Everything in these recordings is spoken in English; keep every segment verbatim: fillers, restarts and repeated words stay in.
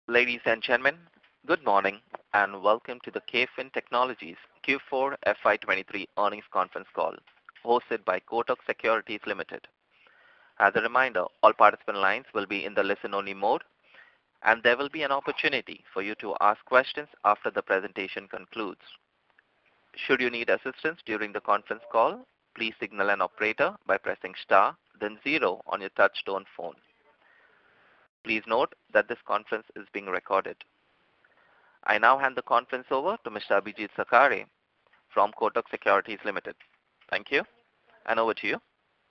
Ladies and gentlemen, good morning and welcome to the KFin Technologies Q four F Y twenty-three earnings conference call hosted by Kotak Securities Limited. As a reminder, all participant lines will be in the listen-only mode and there will be an opportunity for you to ask questions after the presentation concludes. Should you need assistance during the conference call, please signal an operator by pressing star, then zero on your touch-tone phone. Please note that this conference is being recorded. I now hand the conference over to Mister Abhijit Sakare from Kotak Securities Limited. Thank you, and over to you.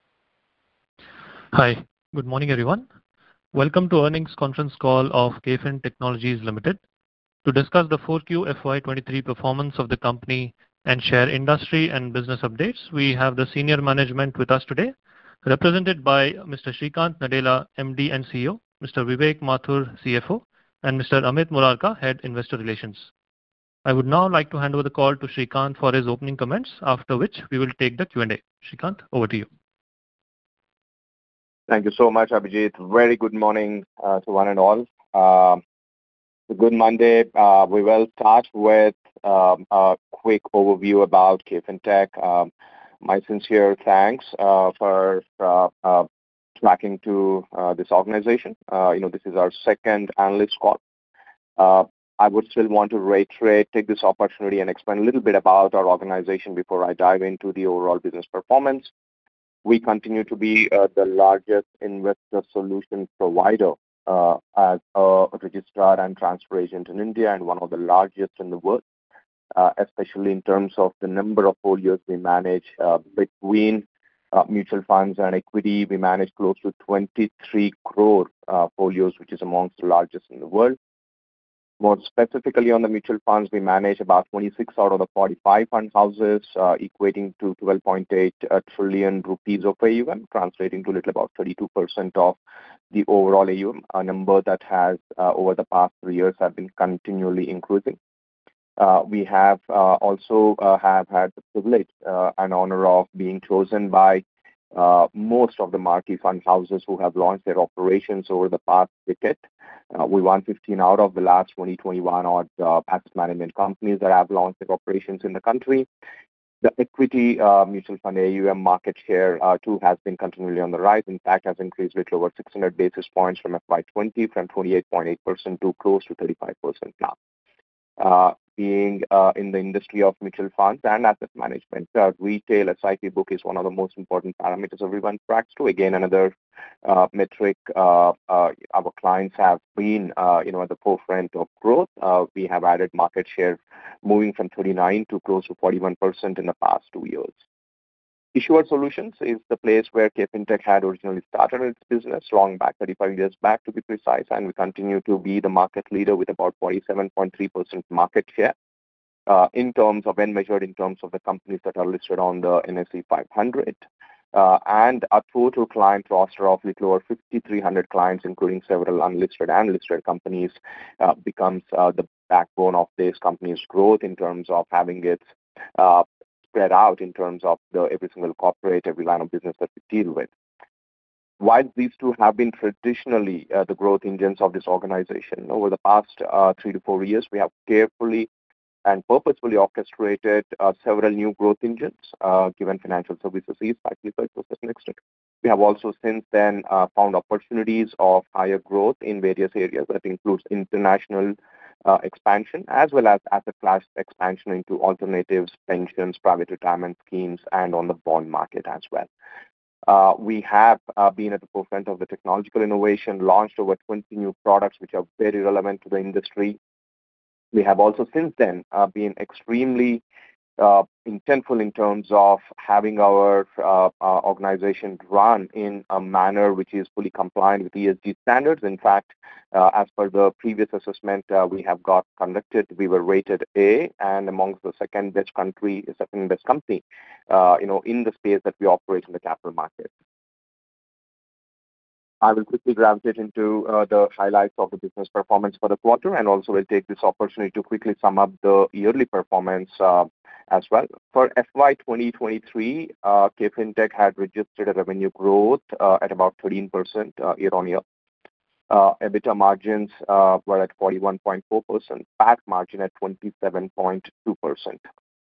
Hi, good morning everyone. Welcome to earnings conference call of KFin Technologies Limited to discuss the four Q F Y twenty-three performance of the company and share industry and business updates. We have the senior management with us today, represented by Mister Sreekanth Nadella, M D and C E O, Mister Vivek Mathur, C F O, and Mister Amit Murarka, Head Investor Relations. I would now like to hand over the call to Sreekanth for his opening comments, after which we will take the Q and A. Sreekanth, over to you. Thank you so much, Abhijit. Very good morning uh, to one and all. Uh, good Monday. Uh, we will start with um, a quick overview about KFin Tech. Um, my sincere thanks uh, for uh, uh, tracking to uh, this organization. Uh, you know, this is our second analyst call. Uh, I would still want to reiterate, take this opportunity and explain a little bit about our organization before I dive into the overall business performance. We continue to be uh, the largest investor solution provider uh, as a registrar and transfer agent in India and one of the largest in the world, uh, especially in terms of the number of folios we manage uh, between Uh, mutual funds and equity. We manage close to twenty-three crore uh, folios, which is amongst the largest in the world. More specifically on the mutual funds, we manage about twenty-six out of the forty-five fund houses, uh, equating to twelve point eight uh, trillion rupees of A U M, translating to little about thirty-two percent of the overall A U M, a number that has uh, over the past three years have been continually increasing. Uh, we have uh, also uh, have had the privilege uh, and honor of being chosen by uh, most of the marquee fund houses who have launched their operations over the past decade. Uh, we won fifteen out of the last twenty, twenty-one odd uh, asset management companies that have launched their operations in the country. The equity uh, mutual fund A U M market share uh, too has been continually on the rise. In fact, has increased little over six hundred basis points from F Y twenty, from twenty-eight point eight percent to close to thirty-five percent now. Uh, being uh, in the industry of mutual funds and asset management. Uh, retail S I P book is one of the most important parameters everyone tracks to. Again, another uh, metric uh, uh, our clients have been uh, you know, at the forefront of growth. Uh, we have added market share moving from thirty-nine to close to forty-one percent in the past two years. Issuer Solutions is the place where KFin Tech had originally started its business, long back, thirty-five years back to be precise, and we continue to be the market leader with about forty-seven point three percent market share uh, in terms of, when measured in terms of the companies that are listed on the N S E five hundred. Uh, and a total client roster of little over fifty-three hundred clients, including several unlisted and listed companies, uh, becomes uh, the backbone of this company's growth in terms of having its uh, spread out in terms of the every single corporate, every line of business that we deal with. While these two have been traditionally uh, the growth engines of this organization, over the past uh, three to four years, we have carefully and purposefully orchestrated uh, several new growth engines, uh, given financial services is cyclical to a certain extent. We have also since then uh, found opportunities of higher growth in various areas that includes international Uh, expansion as well as asset class expansion into alternatives, pensions, private retirement schemes, and on the bond market as well. Uh, we have uh, been at the forefront of the technological innovation, launched over twenty new products which are very relevant to the industry. We have also since then uh, been extremely uh, intentful in terms of having our uh, uh, organization run in a manner which is fully compliant with E S G standards. In fact, uh, as per the previous assessment uh, we have got conducted, we were rated A and amongst the second best country, second best company, uh, you know, in the space that we operate in the capital market. I will quickly gravitate into uh, the highlights of the business performance for the quarter, and also will take this opportunity to quickly sum up the yearly performance uh, as well. For F Y twenty twenty-three, uh, KFin Tech had registered a revenue growth uh, at about thirteen percent uh, year on year. Uh, EBITDA margins uh, were at forty-one point four percent, P A T margin at twenty-seven point two percent.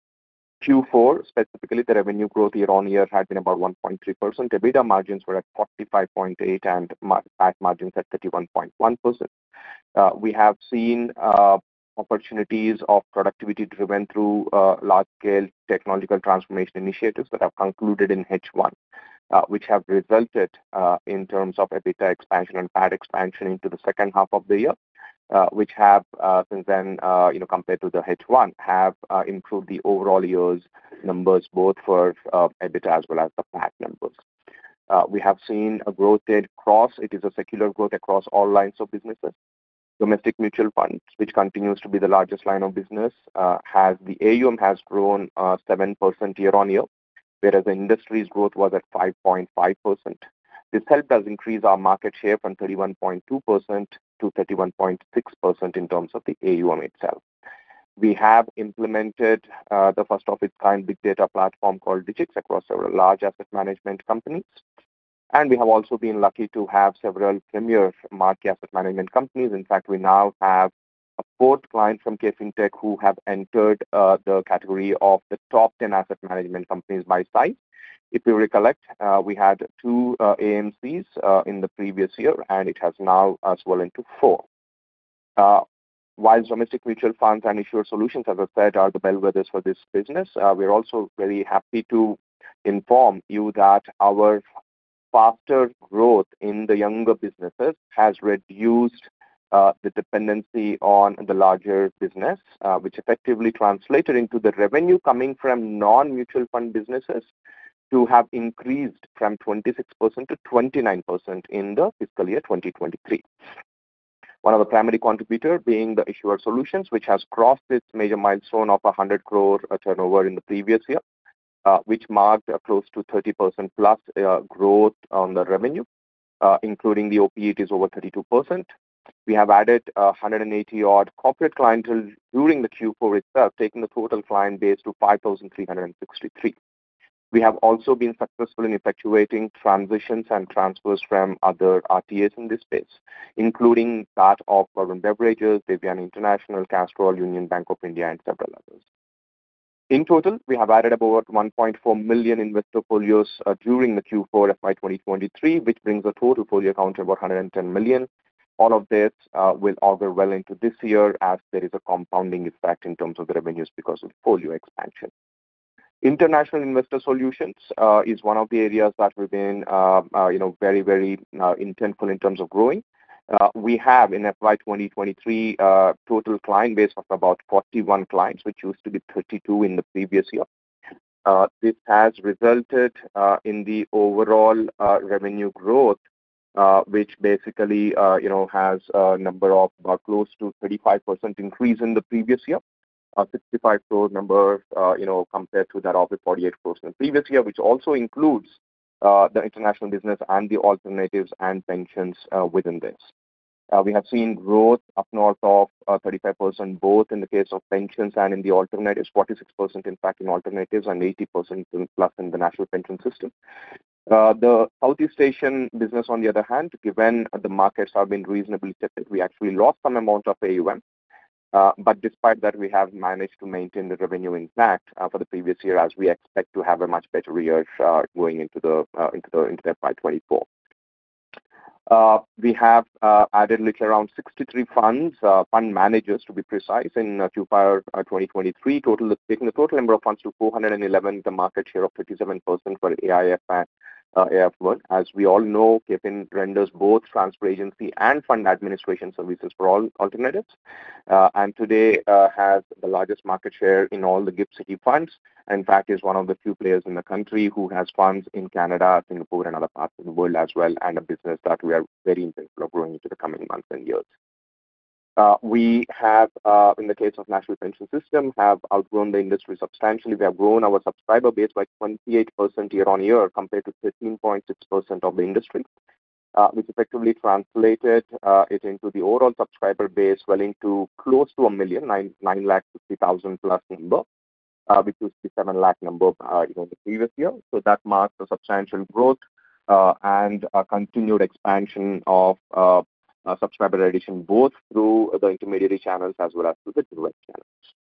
Q four, specifically, the revenue growth year-on-year had been about one point three percent. EBITDA margins were at forty-five point eight and P A T margins at thirty-one point one percent. Uh, we have seen uh, opportunities of productivity driven through uh, large-scale technological transformation initiatives that have concluded in H one, uh, which have resulted uh, in terms of EBITDA expansion and P A T expansion into the second half of the year. Uh, which have uh, since then, uh, you know, compared to the H one, have uh, improved the overall year's numbers both for uh, EBITDA as well as the P A T numbers. Uh, we have seen a growth rate across, it is a secular growth across all lines of businesses. Domestic mutual funds, which continues to be the largest line of business, uh, has the A U M has grown uh, seven percent year on year, whereas the industry's growth was at five point five percent. This helped us increase our market share from thirty-one point two percent to thirty-one point six percent in terms of the A U M itself. We have implemented uh, the first of its kind big data platform called Digix across several large asset management companies. And we have also been lucky to have several premier marquee asset management companies. In fact, we now have a fourth client from KFintech who have entered uh, the category of the top ten asset management companies by size. If you recollect, uh, we had two uh, A M Cs uh, in the previous year, and it has now uh, swollen to four. Uh, while domestic mutual funds and issuer solutions, as I said, are the bellwethers for this business, uh, we're also very happy to inform you that our faster growth in the younger businesses has reduced uh, the dependency on the larger business, uh, which effectively translated into the revenue coming from non-mutual fund businesses to have increased from twenty-six percent to twenty-nine percent in the fiscal year twenty twenty-three. One of the primary contributor being the issuer solutions, which has crossed its major milestone of one hundred crore uh, turnover in the previous year, uh, which marked uh, close to thirty percent plus uh, growth on the revenue, uh, including the O P, it is over thirty-two percent. We have added uh, one hundred eighty odd corporate clientele during the Q four itself, taking the total client base to five thousand three hundred sixty-three. We have also been successful in effectuating transitions and transfers from other R T As in this space, including that of Varun Beverages, Devyani International, Castrol, Union Bank of India, and several others. In total, we have added about one point four million investor folios uh, during the Q four F Y twenty twenty-three, which brings the total folio count to about one hundred ten million. All of this uh, will augur well into this year as there is a compounding effect in terms of the revenues because of folio expansion. International investor solutions uh, is one of the areas that we've been, uh, uh, you know, very, very uh, intentful in terms of growing. Uh, we have in F Y twenty twenty-three uh, total client base of about forty-one clients, which used to be thirty-two in the previous year. Uh, this has resulted uh, in the overall uh, revenue growth, uh, which basically, uh, you know, has a number of about close to thirty-five percent increase in the previous year. Uh, sixty-five crore number, uh, you know, compared to that of the forty-eight crores in the previous year, which also includes uh, the international business and the alternatives and pensions uh, within this. Uh, we have seen growth up north of uh, thirty-five percent both in the case of pensions and in the alternatives, forty-six percent in fact in alternatives and eighty percent plus in the national pension system. Uh, the Southeast Asian business, on the other hand, given the markets have been reasonably tepid, we actually lost some amount of A U M. Uh, but despite that, we have managed to maintain the revenue intact uh, for the previous year, as we expect to have a much better year uh, going into the uh, into the into the F Y twenty-four. Uh, we have uh, added little around sixty-three funds, uh, fund managers to be precise, in uh, Q four uh, twenty twenty-three, total taking the total number of funds to four hundred eleven, the market share of thirty-seven percent for A I F and uh, A F one. As we all know, KFin renders both transfer agency and fund administration services for all alternatives, uh, and today uh, has the largest market share in all the GIFT City funds. In fact, is one of the few players in the country who has funds in Canada, Singapore, and other parts of the world as well, and a business that we are very intentful of growing into the coming months and years. Uh, we have, uh, in the case of National Pension System, have outgrown the industry substantially. We have grown our subscriber base by twenty-eight percent year on year compared to thirteen point six percent of the industry, uh, which effectively translated uh, it into the overall subscriber base swelling to close to a million, nine, nine lakh fifty thousand plus number. Uh, which was the seven lakh number uh, you know, the previous year. So that marks a substantial growth uh, and a continued expansion of uh, uh, subscriber addition, both through the intermediary channels as well as through the direct channels.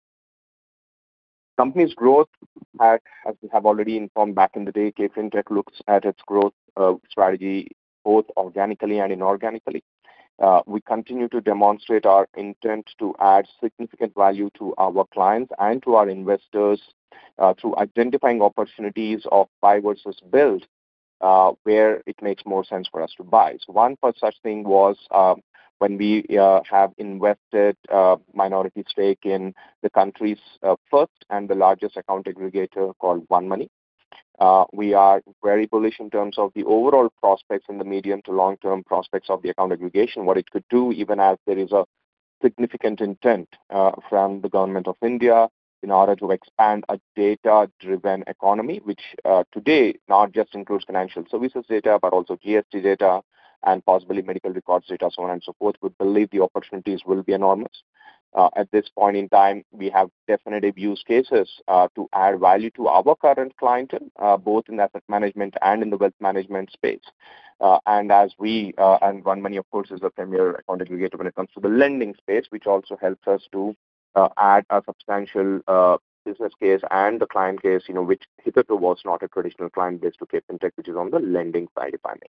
Company's growth, at, as we have already informed back in the day, KFintech looks at its growth uh, strategy both organically and inorganically. Uh, we continue to demonstrate our intent to add significant value to our clients and to our investors uh, through identifying opportunities of buy versus build, uh, where it makes more sense for us to buy. So one such thing was uh, when we uh, have invested uh, minority stake in the country's uh, first and the largest account aggregator called OneMoney. Uh, we are very bullish in terms of the overall prospects in the medium to long-term prospects of the account aggregation, what it could do, even as there is a significant intent uh, from the government of India in order to expand a data-driven economy, which uh, today not just includes financial services data, but also G S T data and possibly medical records data, so on and so forth. We believe the opportunities will be enormous. Uh, at this point in time, we have definitive use cases uh, to add value to our current clientele, uh, both in asset management and in the wealth management space. Uh, and as we, uh, and OneMoney, of course, is a premier account aggregator when it comes to the lending space, which also helps us to uh, add a substantial uh, business case and the client case, you know, which hitherto was not a traditional client base to KFintech, which is on the lending side, if I may.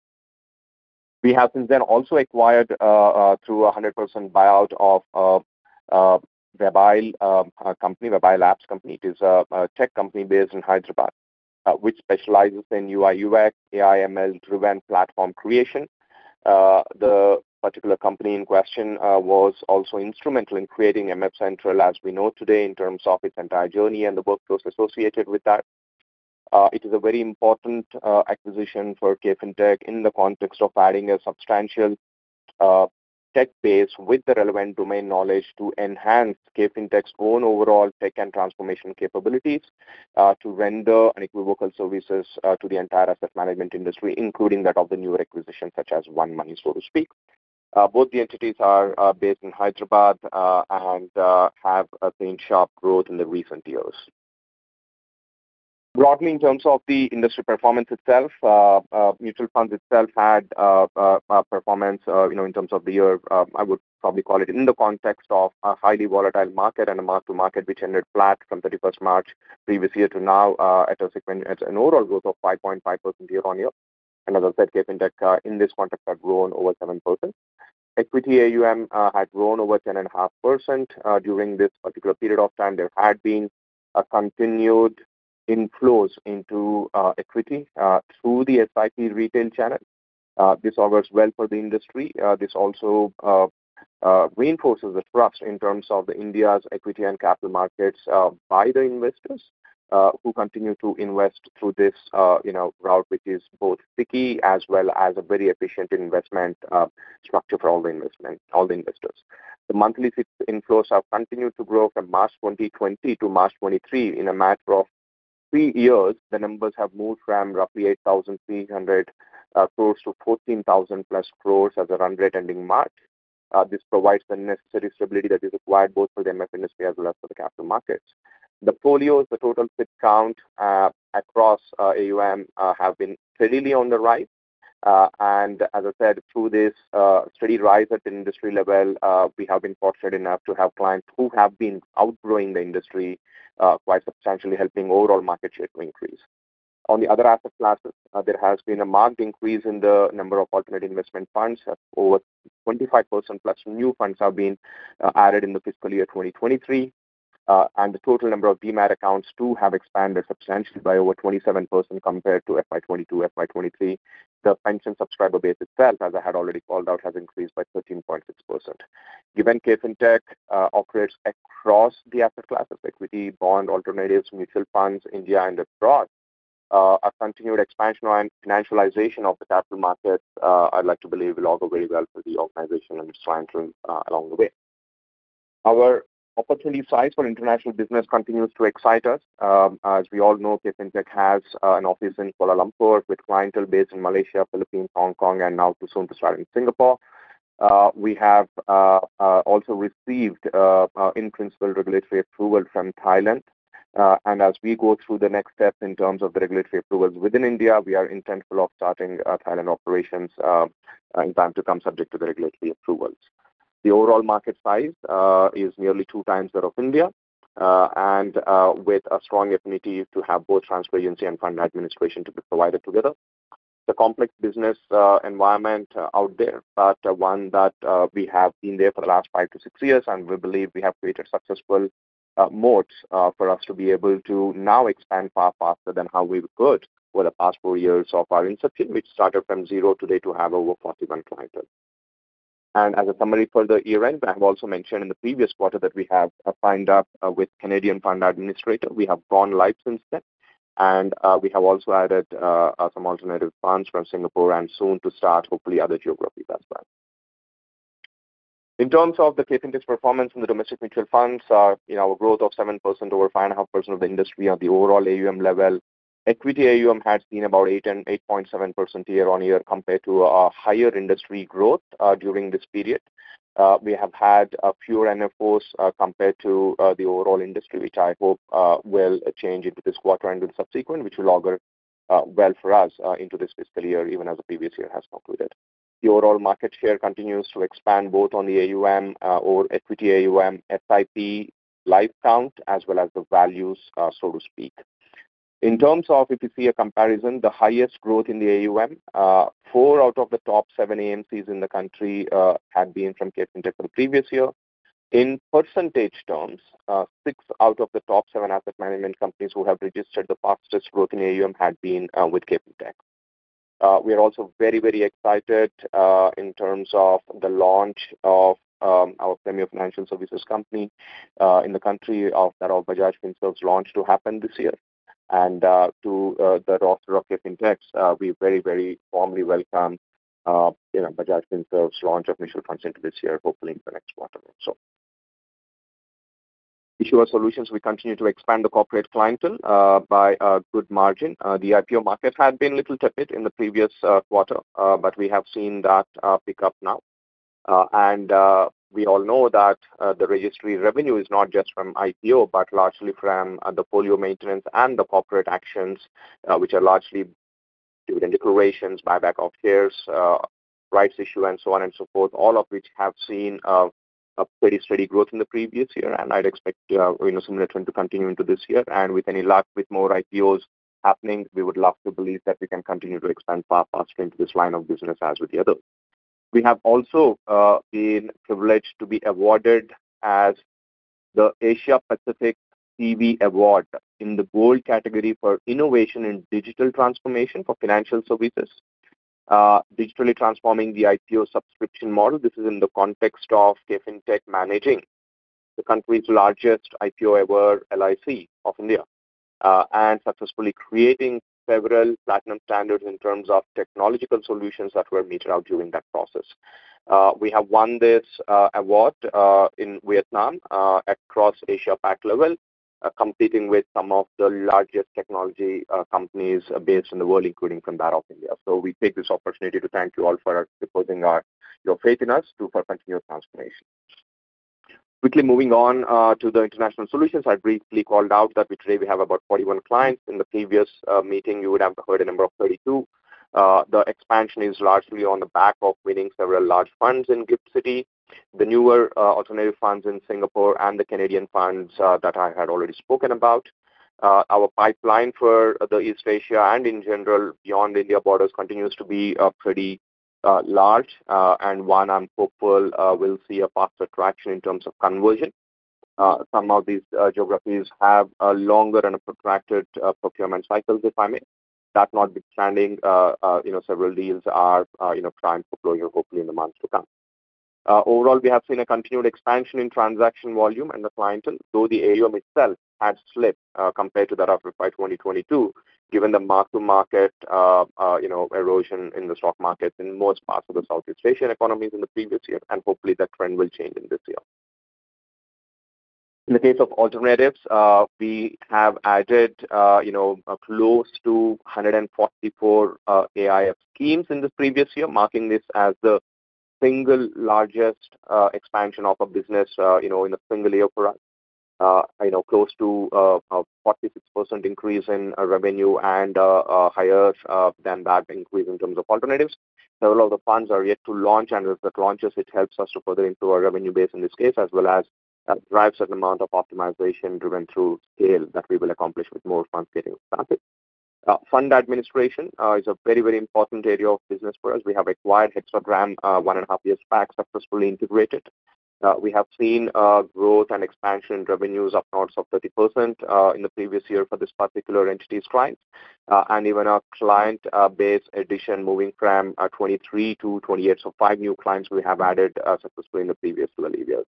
We have since then also acquired uh, uh, through a one hundred percent buyout of uh, uh, Webile uh, a company, Webile Apps company. It is a, a tech company based in Hyderabad, uh, which specializes in U I U X, A I M L-driven platform creation. Uh, the particular company in question uh, was also instrumental in creating M F Central as we know today in terms of its entire journey and the workflows associated with that. Uh, it is a very important uh, acquisition for KFintech in the context of adding a substantial uh, tech base with the relevant domain knowledge to enhance KFintech's own overall tech and transformation capabilities uh, to render unequivocal services uh, to the entire asset management industry, including that of the newer acquisitions such as OneMoney, so to speak. Uh, both the entities are uh, based in Hyderabad uh, and uh, have uh, seen sharp growth in the recent years. Broadly, in terms of the industry performance itself, uh, uh, mutual funds itself had uh, uh, uh, performance, uh, you know, in terms of the year, uh, I would probably call it in the context of a highly volatile market and a mark-to-market which ended flat from thirty-first March previous year to now uh, at, a sequent, at an overall growth of five point five percent year-on-year. And as I said, KFintech uh, in this context had grown over seven percent. Equity A U M uh, had grown over ten point five percent uh, during this particular period of time. There had been a continued inflows into uh, equity uh, through the S I P retail channel. Uh, this augurs well for the industry. Uh, this also uh, uh, reinforces the trust in terms of the India's equity and capital markets uh, by the investors uh, who continue to invest through this, uh, you know, route, which is both sticky as well as a very efficient investment uh, structure for all the investment, all the investors. The monthly inflows have continued to grow from March twenty twenty to March twenty-three in a matter of three years. The numbers have moved from roughly eight thousand three hundred uh, crores to fourteen thousand plus crores as a run rate ending March. Uh, this provides the necessary stability that is required both for the M F industry as well as for the capital markets. The folios, the total SIP count uh, across uh, A U M uh, have been steadily on the rise. Uh, and as I said, through this uh, steady rise at the industry level, uh, we have been fortunate enough to have clients who have been outgrowing the industry uh, quite substantially, helping overall market share to increase. On the other asset classes, uh, there has been a marked increase in the number of alternate investment funds. Uh, over twenty-five percent plus new funds have been uh, added in the fiscal year twenty twenty-three. Uh, and the total number of demat accounts too have expanded substantially by over twenty-seven percent compared to F Y twenty-two, F Y twenty-three. The pension subscriber base itself, as I had already called out, has increased by thirteen point six percent. Given KFintech uh, operates across the asset classes, equity, bond, alternatives, mutual funds, India and abroad, uh, a continued expansion and financialization of the capital markets, uh, I'd like to believe will augur very well for the organization and its clientele uh, along the way. Our opportunity size for international business continues to excite us. Um, as we all know, KFintech has uh, an office in Kuala Lumpur with clientele based in Malaysia, Philippines, Hong Kong, and now too soon to start in Singapore. Uh, we have uh, uh, also received uh, uh, in principle regulatory approval from Thailand Uh, and as we go through the next steps in terms of the regulatory approvals within India, we are intentful of starting uh, Thailand operations uh, uh, in time to come, subject to the regulatory approvals. The overall market size uh, is nearly two times that of India, uh, and uh, with a strong affinity to have both transfer agency and fund administration to be provided together. The complex business uh, environment uh, out there, but uh, one that uh, we have been there for the last five to six years, and we believe we have created successful uh, moats uh, for us to be able to now expand far faster than how we could over the past four years of our inception, which started from zero today to have over forty-one clients. And as a summary for the year end, I have also mentioned in the previous quarter that we have uh, signed up uh, with Canadian Fund Administrator. We have gone live since then. And uh, we have also added uh, uh, some alternative funds from Singapore and soon to start, hopefully, other geographies as well. In terms of the KFintech's performance in the domestic mutual funds, uh, you know, our growth of seven percent over five point five percent of the industry on the overall A U M level. Equity A U M had seen about eight and eight point seven percent year on year compared to a higher industry growth uh, during this period. Uh, we have had uh, fewer N F Os uh, compared to uh, the overall industry, which I hope uh, will change into this quarter and in subsequent, which will augur uh, well for us uh, into this fiscal year, even as the previous year has concluded. The overall market share continues to expand both on the A U M uh, or equity A U M, S I P, live count, as well as the values, uh, so to speak. In terms of, if you see a comparison, the highest growth in the A U M, uh, four out of the top seven A M Cs in the country uh, had been from KFintech for the previous year. In percentage terms, uh, six out of the top seven asset management companies who have registered the fastest growth in A U M had been uh, with KFintech. Uh, we are also very, very excited uh, in terms of the launch of um, our premier financial services company uh, in the country of that of Bajaj Finserv's launch to happen this year. And uh, to uh, the roster of KFintechs, uh, we very, very warmly welcome uh, you know, Bajaj Finserv's launch of mutual funds into this year, hopefully in the next quarter or so. Issuer solutions, we continue to expand the corporate clientele uh, by a good margin. Uh, the I P O market had been a little tepid in the previous uh, quarter, uh, but we have seen that uh, pick up now. Uh, and uh, we all know that uh, the registry revenue is not just from I P O, but largely from uh, the folio maintenance and the corporate actions, uh, which are largely dividend declarations, buyback of shares, uh, rights issue, and so on and so forth, all of which have seen uh, a pretty steady growth in the previous year, and I'd expect uh, you know similar trend to continue into this year. And with any luck, with more I P Os happening, we would love to believe that we can continue to expand far faster into this line of business as with the others. We have also uh, been privileged to be awarded as the Asia Pacific C V Award in the gold category for innovation in digital transformation for financial services. Uh, digitally transforming the I P O subscription model. This is in the context of KFintech managing the country's largest I P O ever L I C of India uh, and successfully creating several platinum standards in terms of technological solutions that were meted out during that process. Uh, we have won this uh, award uh, in Vietnam uh, across Asia Pac level, Uh, competing with some of the largest technology uh, companies uh, based in the world, including from that of India. So we take this opportunity to thank you all for reposing our, your faith in us to for continued transformation. Quickly moving on uh, to the international solutions, I briefly called out that we, today we have about forty-one clients. In the previous uh, meeting, you would have heard a number of thirty-two. Uh, the expansion is largely on the back of winning several large funds in GIFT City, the newer uh, alternative funds in Singapore, and the Canadian funds uh, that I had already spoken about. Uh, our pipeline for the East Asia and in general beyond India borders continues to be uh, pretty uh, large, uh, and one I'm hopeful uh, will see a faster traction in terms of conversion. Uh, some of these uh, geographies have a longer and a protracted uh, procurement cycles, if I may. That notwithstanding, uh, uh, you know, several deals are, uh, you know, primed for closure hopefully in the months to come. Uh, overall, we have seen a continued expansion in transaction volume and the clientele, though the A U M itself had slipped uh, compared to that of F Y twenty twenty-two, given the mark-to-market, uh, uh, you know, erosion in the stock markets in most parts of the Southeast Asian economies in the previous year, and hopefully that trend will change in this year. In the case of alternatives, uh, we have added, uh, you know, uh, close to one hundred forty-four uh, A I F schemes in the previous year, marking this as the single largest uh, expansion of a business, uh, you know, in a single year for us. uh, you know, close to uh, a forty-six percent increase in uh, revenue and uh, uh, higher uh, than that increase in terms of alternatives. Several of the funds are yet to launch, and as that launches, it helps us to further improve our revenue base in this case, as well as uh, drive certain amount of optimization driven through scale that we will accomplish with more funds getting started. Uh, fund administration uh, is a very, very important area of business for us. We have acquired Hexagram uh, one and a half years back, successfully integrated. Uh, we have seen uh, growth and expansion in revenues up north of thirty percent uh, in the previous year for this particular entity's clients, uh, and even our client uh, base addition moving from uh, twenty-three to twenty-eight, so five new clients we have added uh, successfully in the previous twelve years.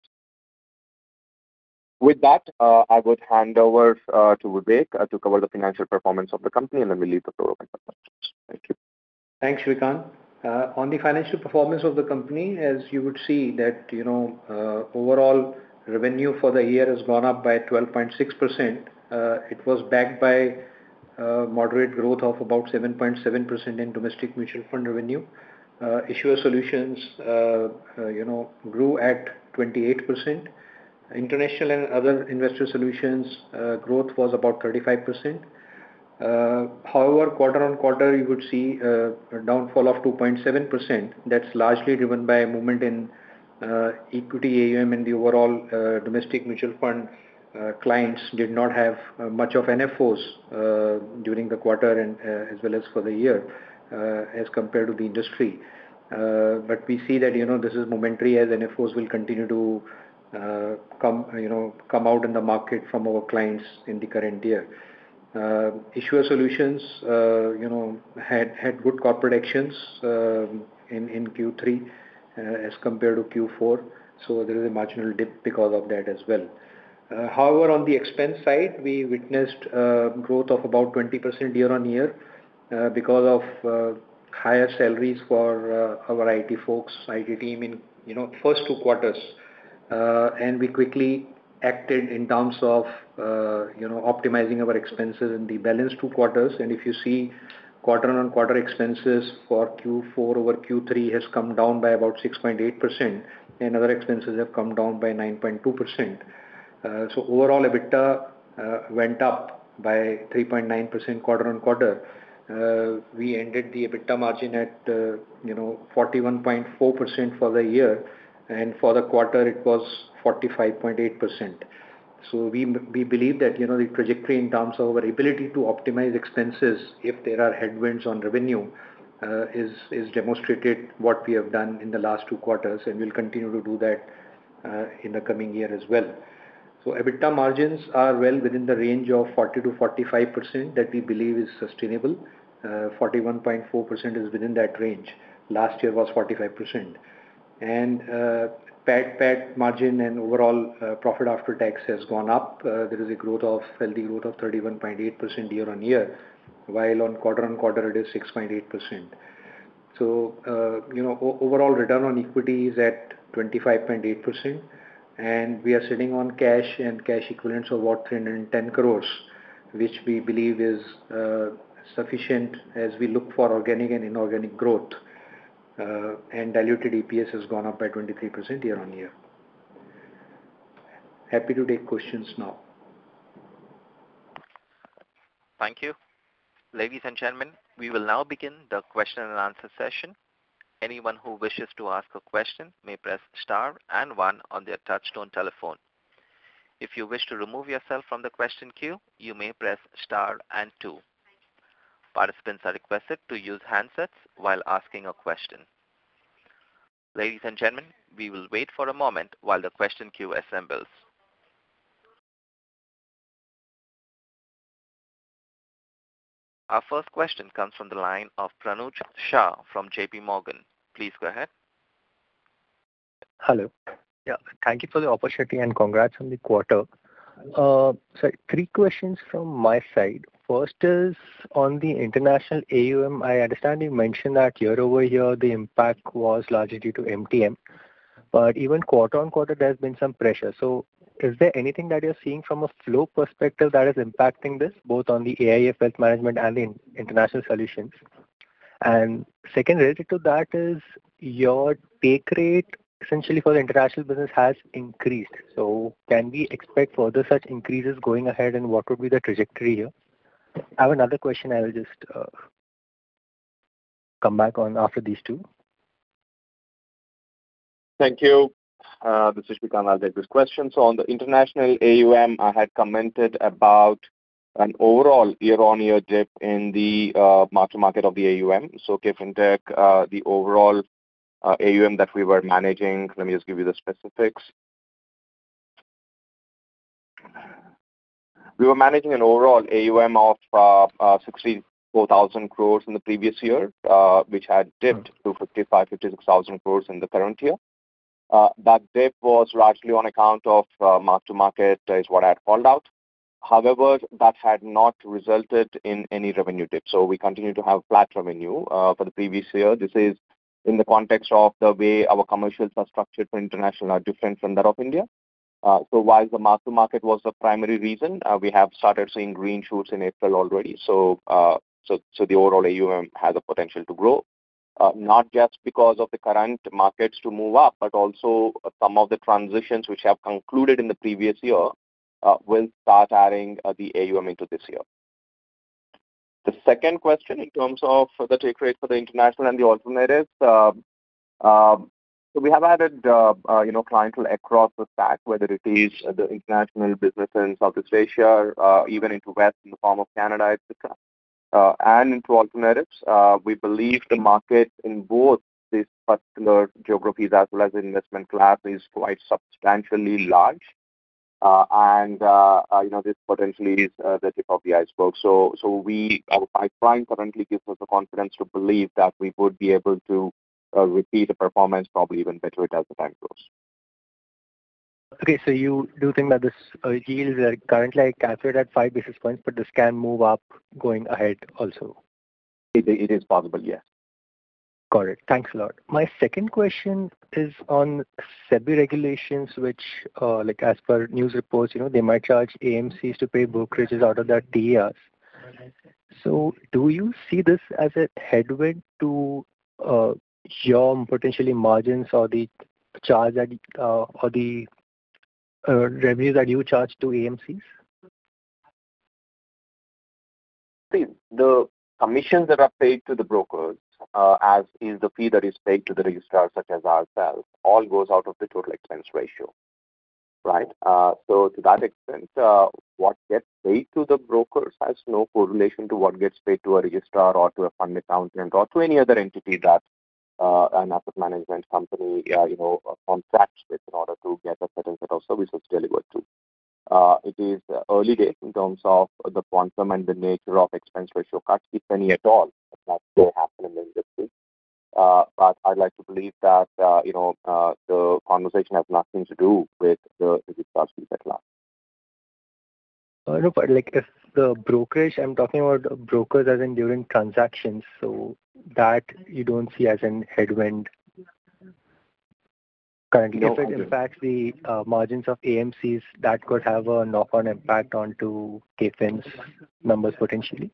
With that, uh, I would hand over uh, to Vivek uh, to cover the financial performance of the company, and then we'll leave the floor open for questions. Thank you. Thanks, Shrikant. Uh, on the financial performance of the company, as you would see that, you know, uh, overall revenue for the year has gone up by twelve point six percent. Uh, it was backed by uh, moderate growth of about seven point seven percent in domestic mutual fund revenue. Uh, issuer solutions, uh, uh, you know, grew at twenty-eight percent. International and other investor solutions uh, growth was about thirty-five percent. Uh, however, quarter on quarter, you would see uh, a downfall of two point seven percent. That's largely driven by a movement in uh, equity A U M, and the overall uh, domestic mutual fund uh, clients did not have uh, much of N F Os uh, during the quarter and uh, as well as for the year uh, as compared to the industry. Uh, but we see that, you know, this is momentary, as N F Os will continue to uh, come, you know, come out in the market from our clients in the current year. Uh, issuer solutions, uh, you know, had had good corporate actions uh, in in Q three uh, as compared to Q four. So there is a marginal dip because of that as well. Uh, however, on the expense side, we witnessed uh, growth of about twenty percent year on year uh, because of uh, higher salaries for uh, our I T folks, I T team in, you know, first two quarters, uh, and we quickly acted in terms of uh, you know, optimizing our expenses in the balance two quarters. And if you see, quarter on quarter expenses for Q four over Q three has come down by about six point eight percent, and other expenses have come down by nine point two percent. Uh, so overall EBITDA uh, went up by three point nine percent quarter on quarter. Uh, we ended the EBITDA margin at uh, you know, forty-one point four percent for the year, and for the quarter it was forty-five point eight percent. So we we believe that, you know, the trajectory in terms of our ability to optimize expenses if there are headwinds on revenue uh, is is demonstrated what we have done in the last two quarters, and we'll continue to do that uh, in the coming year as well. So EBITDA margins are well within the range of forty to forty-five percent that we believe is sustainable. Uh, forty-one point four percent is within that range. Last year was forty-five percent. And uh, P A T, P A T margin and overall uh, profit after tax has gone up. Uh, there is a growth of, healthy growth of thirty-one point eight percent year on year, while on quarter on quarter it is six point eight percent. So, uh, you know, overall return on equity is at twenty-five point eight percent, and we are sitting on cash and cash equivalents of about three hundred ten crores, which we believe is uh, sufficient as we look for organic and inorganic growth. Uh, and diluted E P S has gone up by twenty-three percent year on year. Happy to take questions now. Thank you. Ladies and gentlemen, we will now begin the question and answer session. Anyone who wishes to ask a question may press star and one on their touchtone telephone. If you wish to remove yourself from the question queue, you may press star and two. Participants are requested to use handsets while asking a question. Ladies and gentlemen, we will wait for a moment while the question queue assembles. Our first question comes from the line of Pranuj Shah from J P Morgan. Please go ahead. Hello. Yeah, thank you for the opportunity and congrats on the quarter. Uh, so three questions from my side. First is on the international A U M. I understand you mentioned that year over year the impact was largely due to M T M, but even quarter on quarter there's been some pressure. So is there anything that you're seeing from a flow perspective that is impacting this, both on the A I F wealth management and the international solutions? And second, related to that is your take rate essentially for the international business has increased. So can we expect further such increases going ahead, and what would be the trajectory here? I have another question. I will just uh, come back on after these two. Thank you. Uh, this is Shrikant. I'll take this question. So on the international A U M, I had commented about an overall year-on-year dip in the uh, mark-to-market of the A U M. So KFintech, uh, the overall uh, A U M that we were managing, let me just give you the specifics. We were managing an overall A U M of uh, uh, sixty-four thousand crores in the previous year, uh, which had dipped to fifty-five, fifty-six thousand crores in the current year. Uh, that dip was largely on account of uh, mark-to-market, uh, is what I had called out. However, that had not resulted in any revenue dip. So we continue to have flat revenue uh, for the previous year. This is in the context of the way our commercials are structured for international are different from that of India. Uh, so while the mark-to-market was the primary reason, uh, we have started seeing green shoots in April already. So, uh, so, so the overall A U M has a potential to grow. Uh, not just because of the current markets to move up, but also uh, some of the transitions which have concluded in the previous year uh, will start adding uh, the A U M into this year. The second question in terms of the take rate for the international and the alternatives, uh, uh, so we have added, uh, uh, you know, clientele across the stack, whether it is uh, the international business in Southeast Asia, uh, even into West in the form of Canada, et cetera. Uh, and into alternatives. Uh, we believe the market in both these particular geographies as well as the investment class is quite substantially large. Uh, and, uh, uh, you know, this potentially is uh, the tip of the iceberg. So, so we, our pipeline currently gives us the confidence to believe that we would be able to uh, repeat the performance, probably even better it as the time goes. Okay, so you do think that this uh, yield is currently calculated at five basis points, but this can move up going ahead also? It, it is possible, yes. Got it. Thanks a lot. My second question is on SEBI regulations, which, uh, like as per news reports, you know, they might charge A M Cs to pay brokerages out of their T A Rs. So do you see this as a headwind to uh, your potentially margins or the charge that, uh, or the Uh, revenues that you charge to A M Cs? See, the commissions that are paid to the brokers, uh, as is the fee that is paid to the registrars such as ourselves, all goes out of the total expense ratio, right? Uh, so to that extent, uh, what gets paid to the brokers has no correlation to what gets paid to a registrar or to a fund accountant or to any other entity that uh, an asset management company, uh, you know, contracts with in order to get a certain set of services delivered to. Uh, it is uh, early days in terms of the quantum and the nature of expense ratio cuts, if any at all, that may happen in the industry. Uh, but I'd like to believe that, uh, you know, uh, the conversation has nothing to do with the registrar's fees at large. Uh, no, but like if the brokerage, I'm talking about brokers as in during transactions, so that you don't see as an headwind currently. No, if it impacts the uh, margins of A M Cs, that could have a knock-on impact onto KFin's numbers potentially.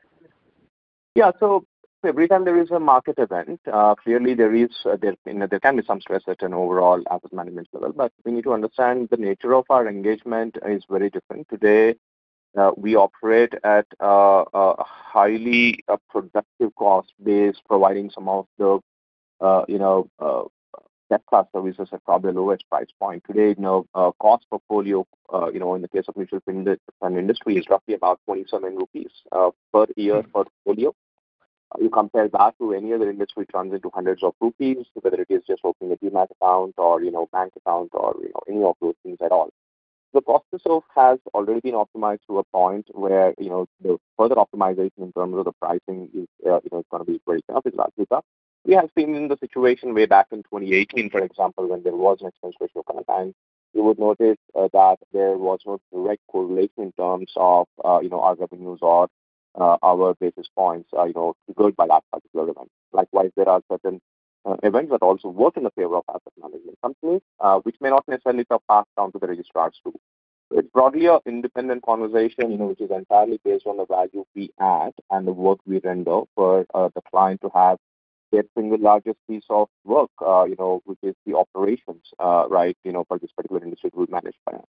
Yeah, so every time there is a market event, uh, clearly there is uh, there you know, there can be some stress at an overall asset management level, but we need to understand the nature of our engagement is very different. Today, uh, we operate at uh, a highly uh, productive cost base, providing some of the uh, you know uh, debt class services at probably the lowest price point. Today, you know, uh, cost portfolio, uh, you know, in the case of mutual fund industry is roughly about twenty-seven rupees uh, per year mm-hmm. portfolio. Uh, you compare that to any other industry, it runs into hundreds of rupees, whether it is just opening a demat account or, you know, bank account or, you know, any of those things at all. The cost to serve has already been optimized to a point where, you know, the further optimization in terms of the pricing is, uh, you know, it's going to be very tough. It's largely tough. We have seen in the situation way back in twenty eighteen, for example, when there was an expense ratio kind of time, you would notice uh, that there was no direct correlation in terms of, uh, you know, our revenues or uh, our basis points, uh, you know, triggered by that particular event. Likewise, there are certain uh, events that also work in the favor of asset management companies, uh, which may not necessarily be passed down to the registrars too. So it's broadly an independent conversation, you know, which is entirely based on the value we add and the work we render for uh, the client to have their single largest piece of work, uh, you know, which is the operations, uh, right, you know, for this particular industry will manage by us.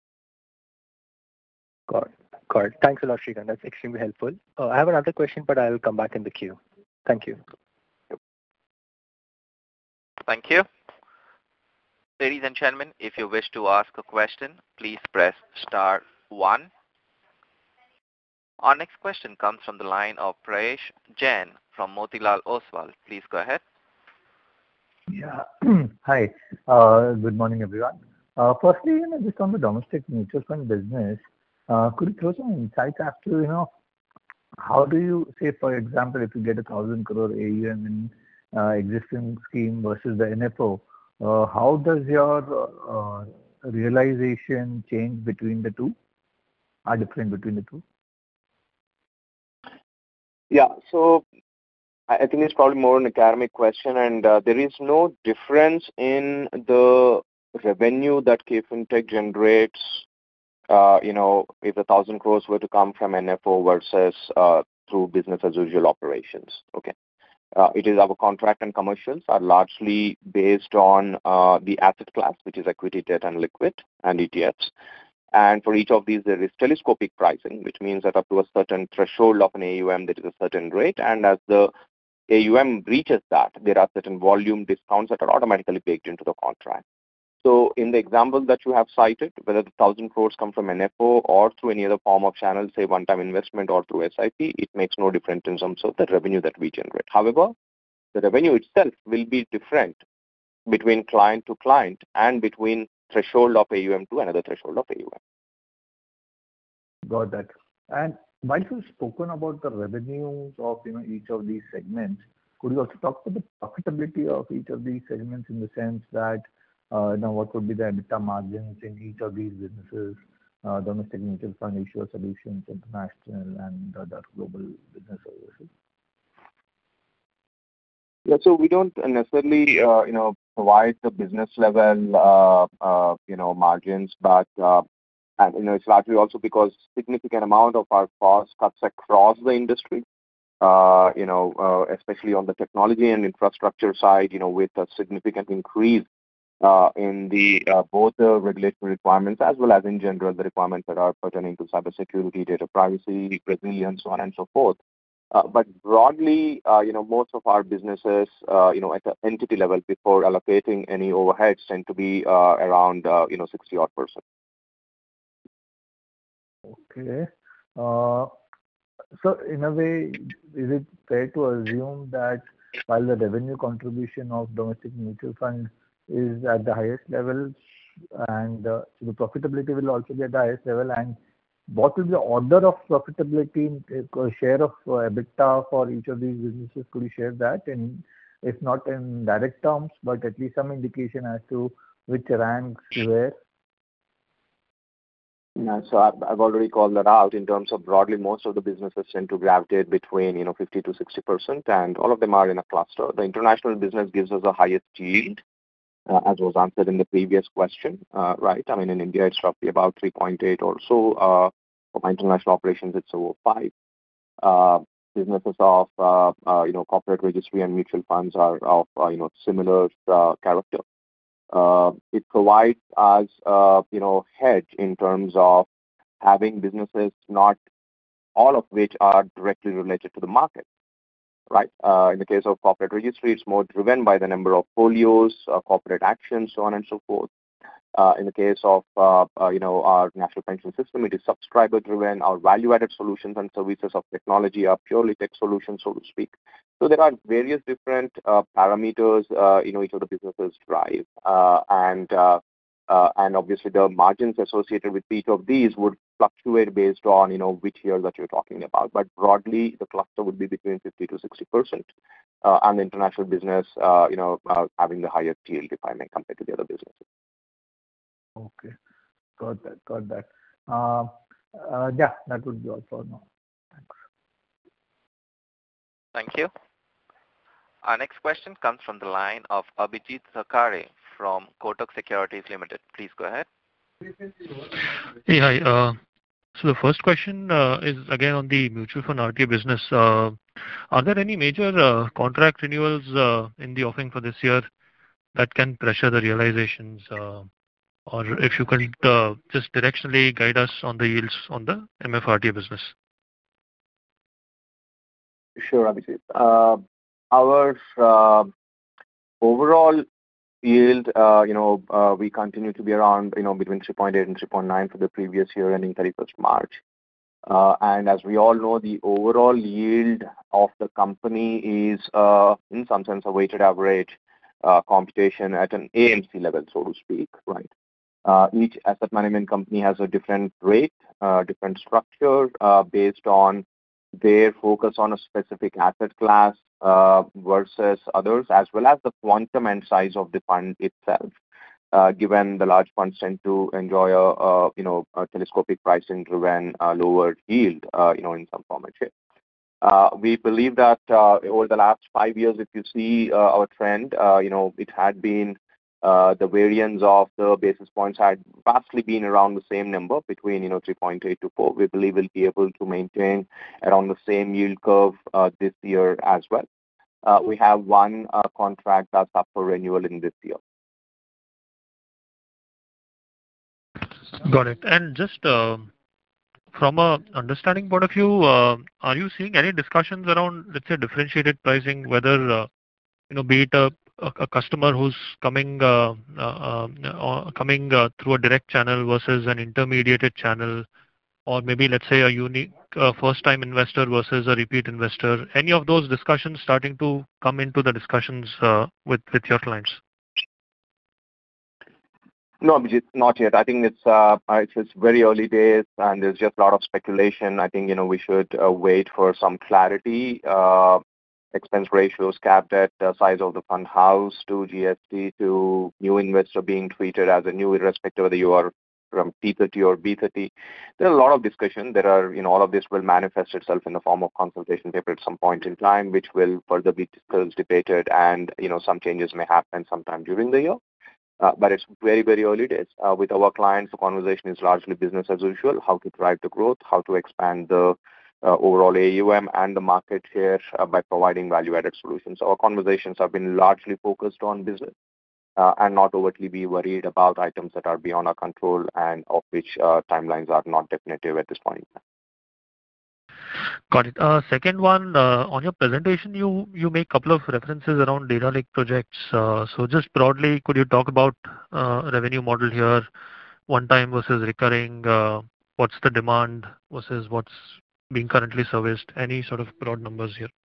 Got it. Got it. Thanks a lot, Srikanth. That's extremely helpful. Uh, I have another question, but I'll come back in the queue. Thank you. Thank you. Ladies and gentlemen, if you wish to ask a question, please press star one. Our next question comes from the line of Prayesh Jain from Motilal Oswal. Please go ahead. Yeah. Hi. Uh, good morning, everyone. Uh, firstly, you know, just on the domestic mutual fund business, uh, could you throw some insights as to, you know, how do you say, for example, if you get a thousand crore A U M in uh, existing scheme versus the N F O, uh, how does your uh, realization change between the two? Are different between the two? Yeah. So I think it's probably more an academic question, and uh, there is no difference in the revenue that KFintech generates. Uh, you know, if the thousand crores were to come from N F O versus uh, through business as usual operations. Okay. Uh, it is our contract and commercials are largely based on uh, the asset class, which is equity, debt, and liquid, and E T Fs. And for each of these, there is telescopic pricing, which means that up to a certain threshold of an A U M, there is a certain rate. And as the A U M reaches that, there are certain volume discounts that are automatically baked into the contract. So in the example that you have cited, whether the one thousand crores come from N F O or through any other form of channel, say one-time investment or through S I P, it makes no difference in terms of the revenue that we generate. However, the revenue itself will be different between client to client and between threshold of A U M to another threshold of A U M. Got that. And while you've spoken about the revenues of, you know, each of these segments, could you also talk about the profitability of each of these segments in the sense that, uh, you know, what would be the EBITDA margins in each of these businesses, uh, domestic mutual fund, issuer solutions, international, and other global business services? Yeah, so we don't necessarily, uh, you know, provide the business level, uh, uh, you know, margins, but uh, and you know, it's largely also because significant amount of our costs cuts across the industry. Uh, you know, uh, especially on the technology and infrastructure side, you know, with a significant increase uh, in the uh, both the regulatory requirements as well as in general the requirements that are pertaining to cybersecurity, data privacy, resilience, so on and so forth. Uh, but broadly, uh, you know, most of our businesses, uh, you know, at the entity level before allocating any overheads tend to be uh, around, uh, you know, sixty odd percent. Okay. Uh, so in a way, is it fair to assume that while the revenue contribution of domestic mutual fund is at the highest level, and uh, so the profitability will also be at the highest level, and what will be the order of profitability, uh, share of uh, EBITDA for each of these businesses? Could you share that? And if not in direct terms, but at least some indication as to which ranks where? Yeah, so I've, I've already called that out in terms of broadly most of the businesses tend to gravitate between, you know, fifty to sixty percent, and all of them are in a cluster. The international business gives us the highest yield, uh, as was answered in the previous question, uh, right? I mean, in India, it's roughly about three point eight or so. Uh, for my international operations, it's over five. Uh, businesses of, uh, uh, you know, corporate registry and mutual funds are of, uh, you know, similar uh, character. Uh, it provides us, uh, you know, hedge in terms of having businesses, not all of which are directly related to the market, right? Uh, in the case of corporate registry, it's more driven by the number of folios, uh, corporate actions, so on and so forth. Uh, in the case of, uh, uh, you know, our national pension system, it is subscriber driven. Our value-added solutions and services of technology are purely tech solutions, so to speak. So there are various different uh, parameters, uh, you know, each of the businesses drive, uh, and uh, uh, and obviously the margins associated with each of these would fluctuate based on, you know, which year that you're talking about. But broadly, the cluster would be between fifty to sixty percent, uh, and the international business, uh, you know, uh, having the highest yield, if I may, compared to the other businesses. Okay, got that, got that. Uh, uh, yeah, that would be all for now. Thanks. Thank you. Our next question comes from the line of Abhijit Sakare from Kotak Securities Limited. Please go ahead. Hey, hi. Uh, So the first question uh, is again on the mutual fund R T A business. Uh, are there any major uh, contract renewals uh, in the offering for this year that can pressure the realizations? Uh, or if you can uh, just directionally guide us on the yields on the M F R T A business. Sure, Abhijit. Uh, our uh, overall yield, uh, you know, uh, we continue to be around, you know, between three point eight and three point nine for the previous year ending thirty-first March. Uh, and as we all know, the overall yield of the company is, uh, in some sense, a weighted average uh, computation at an A M C level, so to speak, right? Uh, each asset management company has a different rate, uh, different structure uh, based on their focus on a specific asset class uh, versus others, as well as the quantum and size of the fund itself. Uh, given the large funds tend to enjoy a, a you know a telescopic pricing-driven uh, lower yield, uh, you know in some form or shape. Uh, we believe that uh, over the last five years, if you see uh, our trend, uh, you know, it had been uh, the variance of the basis points had vastly been around the same number between, you know, three point eight to four. We believe we'll be able to maintain around the same yield curve uh, this year as well. Uh, we have one uh, contract that's up for renewal in this year. Got it. And just uh, from a understanding point of view, uh, are you seeing any discussions around, let's say, differentiated pricing, whether uh, you know, be it a, a, a customer who's coming uh, uh, uh, coming uh, through a direct channel versus an intermediated channel, or maybe let's say a unique uh, first-time investor versus a repeat investor? Any of those discussions starting to come into the discussions uh, with with your clients? No, Abhijit, not yet. I think it's uh, it's, it's very early days, and there's just a lot of speculation. I think you know we should uh, wait for some clarity. Uh, expense ratios capped at the size of the fund house to G S T to new investor being treated as a new, irrespective whether you are from T thirty or B thirty. There are a lot of discussion. There are, you know, all of this will manifest itself in the form of consultation paper at some point in time, which will further be discussed, debated, and, you know, some changes may happen sometime during the year. Uh, but it's very, very early days. Uh, with our clients, the conversation is largely business as usual, how to drive the growth, how to expand the uh, overall A U M and the market share uh, by providing value-added solutions. So our conversations have been largely focused on business uh, and not overtly be worried about items that are beyond our control and of which uh, timelines are not definitive at this point. Got it. Uh, second one, uh, on your presentation, you you make a couple of references around data lake projects. Uh, so just broadly, could you talk about uh, revenue model here, one time versus recurring? Uh, what's the demand versus what's being currently serviced? Any sort of broad numbers here?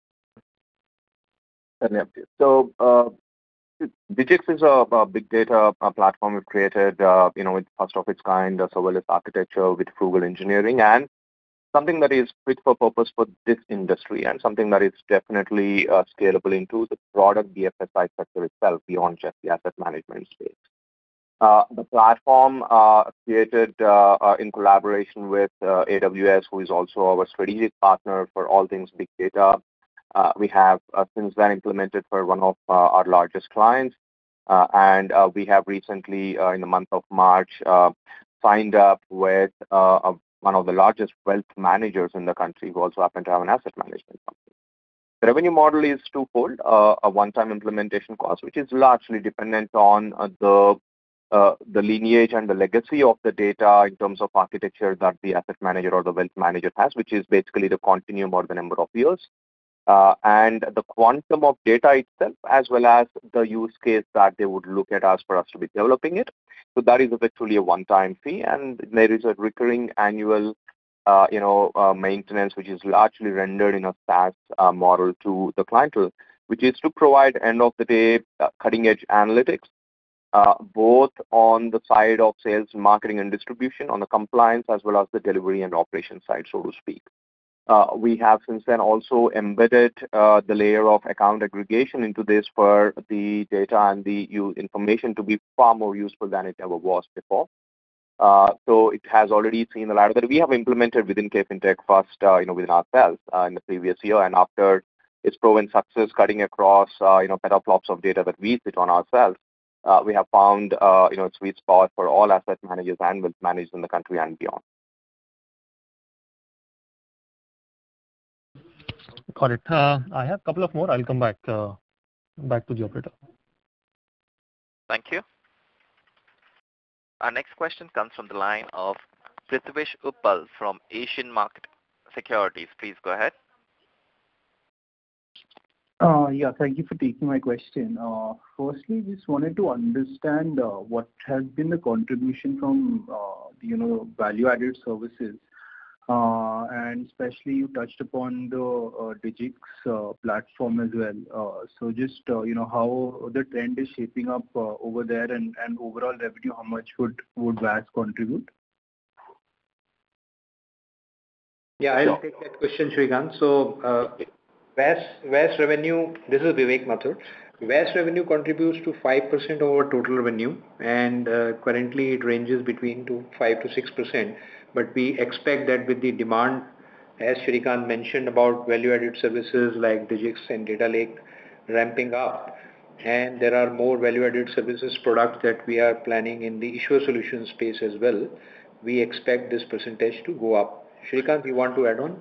So uh, Digix is a, a big data a platform we've created, uh, you know, with first of its kind, a serverless architecture with frugal engineering, and something that is fit for purpose for this industry, and something that is definitely uh, scalable into the broader B F S I sector itself beyond just the asset management space. Uh, the platform uh, created uh, uh, in collaboration with uh, A W S, who is also our strategic partner for all things big data. Uh, we have uh, since then implemented for one of uh, our largest clients. Uh, and uh, we have recently, uh, in the month of March, uh, signed up with uh, a, one of the largest wealth managers in the country, who also happen to have an asset management company. The revenue model is twofold, uh, a one-time implementation cost, which is largely dependent on uh, the uh, the lineage and the legacy of the data in terms of architecture that the asset manager or the wealth manager has, which is basically the continuum or the number of years. Uh, and the quantum of data itself, as well as the use case that they would look at us for us to be developing it. So that is effectively a one-time fee, and there is a recurring annual, uh, you know, uh, maintenance, which is largely rendered in a SaaS uh, model to the clientele, which is to provide end of the day uh, cutting-edge analytics, uh, both on the side of sales, marketing, and distribution, on the compliance, as well as the delivery and operation side, so to speak. Uh, we have since then also embedded uh, the layer of account aggregation into this for the data and the information to be far more useful than it ever was before. Uh, so it has already seen the light that we have implemented within KFintech first, uh, you know, within ourselves uh, in the previous year, and after its proven success cutting across, uh, you know, petaflops of data that we sit on ourselves, uh, we have found, uh, you know, a sweet spot for all asset managers and wealth managers in the country and beyond. Got it. Uh, I have a couple of more. I'll come back uh, back to the operator. Thank you. Our next question comes from the line of Prithvish Uppal from Asian Market Securities. Please go ahead. Uh, yeah, thank you for taking my question. Uh, firstly, just wanted to understand uh, what has been the contribution from, uh, you know, value-added services. Uh, and especially you touched upon the uh, Digix uh, platform as well. Uh, so just, uh, you know, how the trend is shaping up uh, over there, and, and overall revenue, how much would, would V A S contribute? Yeah, I'll take that question, Shrikant. So, uh, V A S, V A S revenue, this is Vivek Mathur. V A S revenue contributes to five percent of our total revenue, and uh, currently it ranges between to five to six percent. But we expect that with the demand, as Shrikant mentioned about value-added services like Digix and Data Lake ramping up, and there are more value-added services products that we are planning in the issuer solution space as well, we expect this percentage to go up. Shrikant, you want to add on?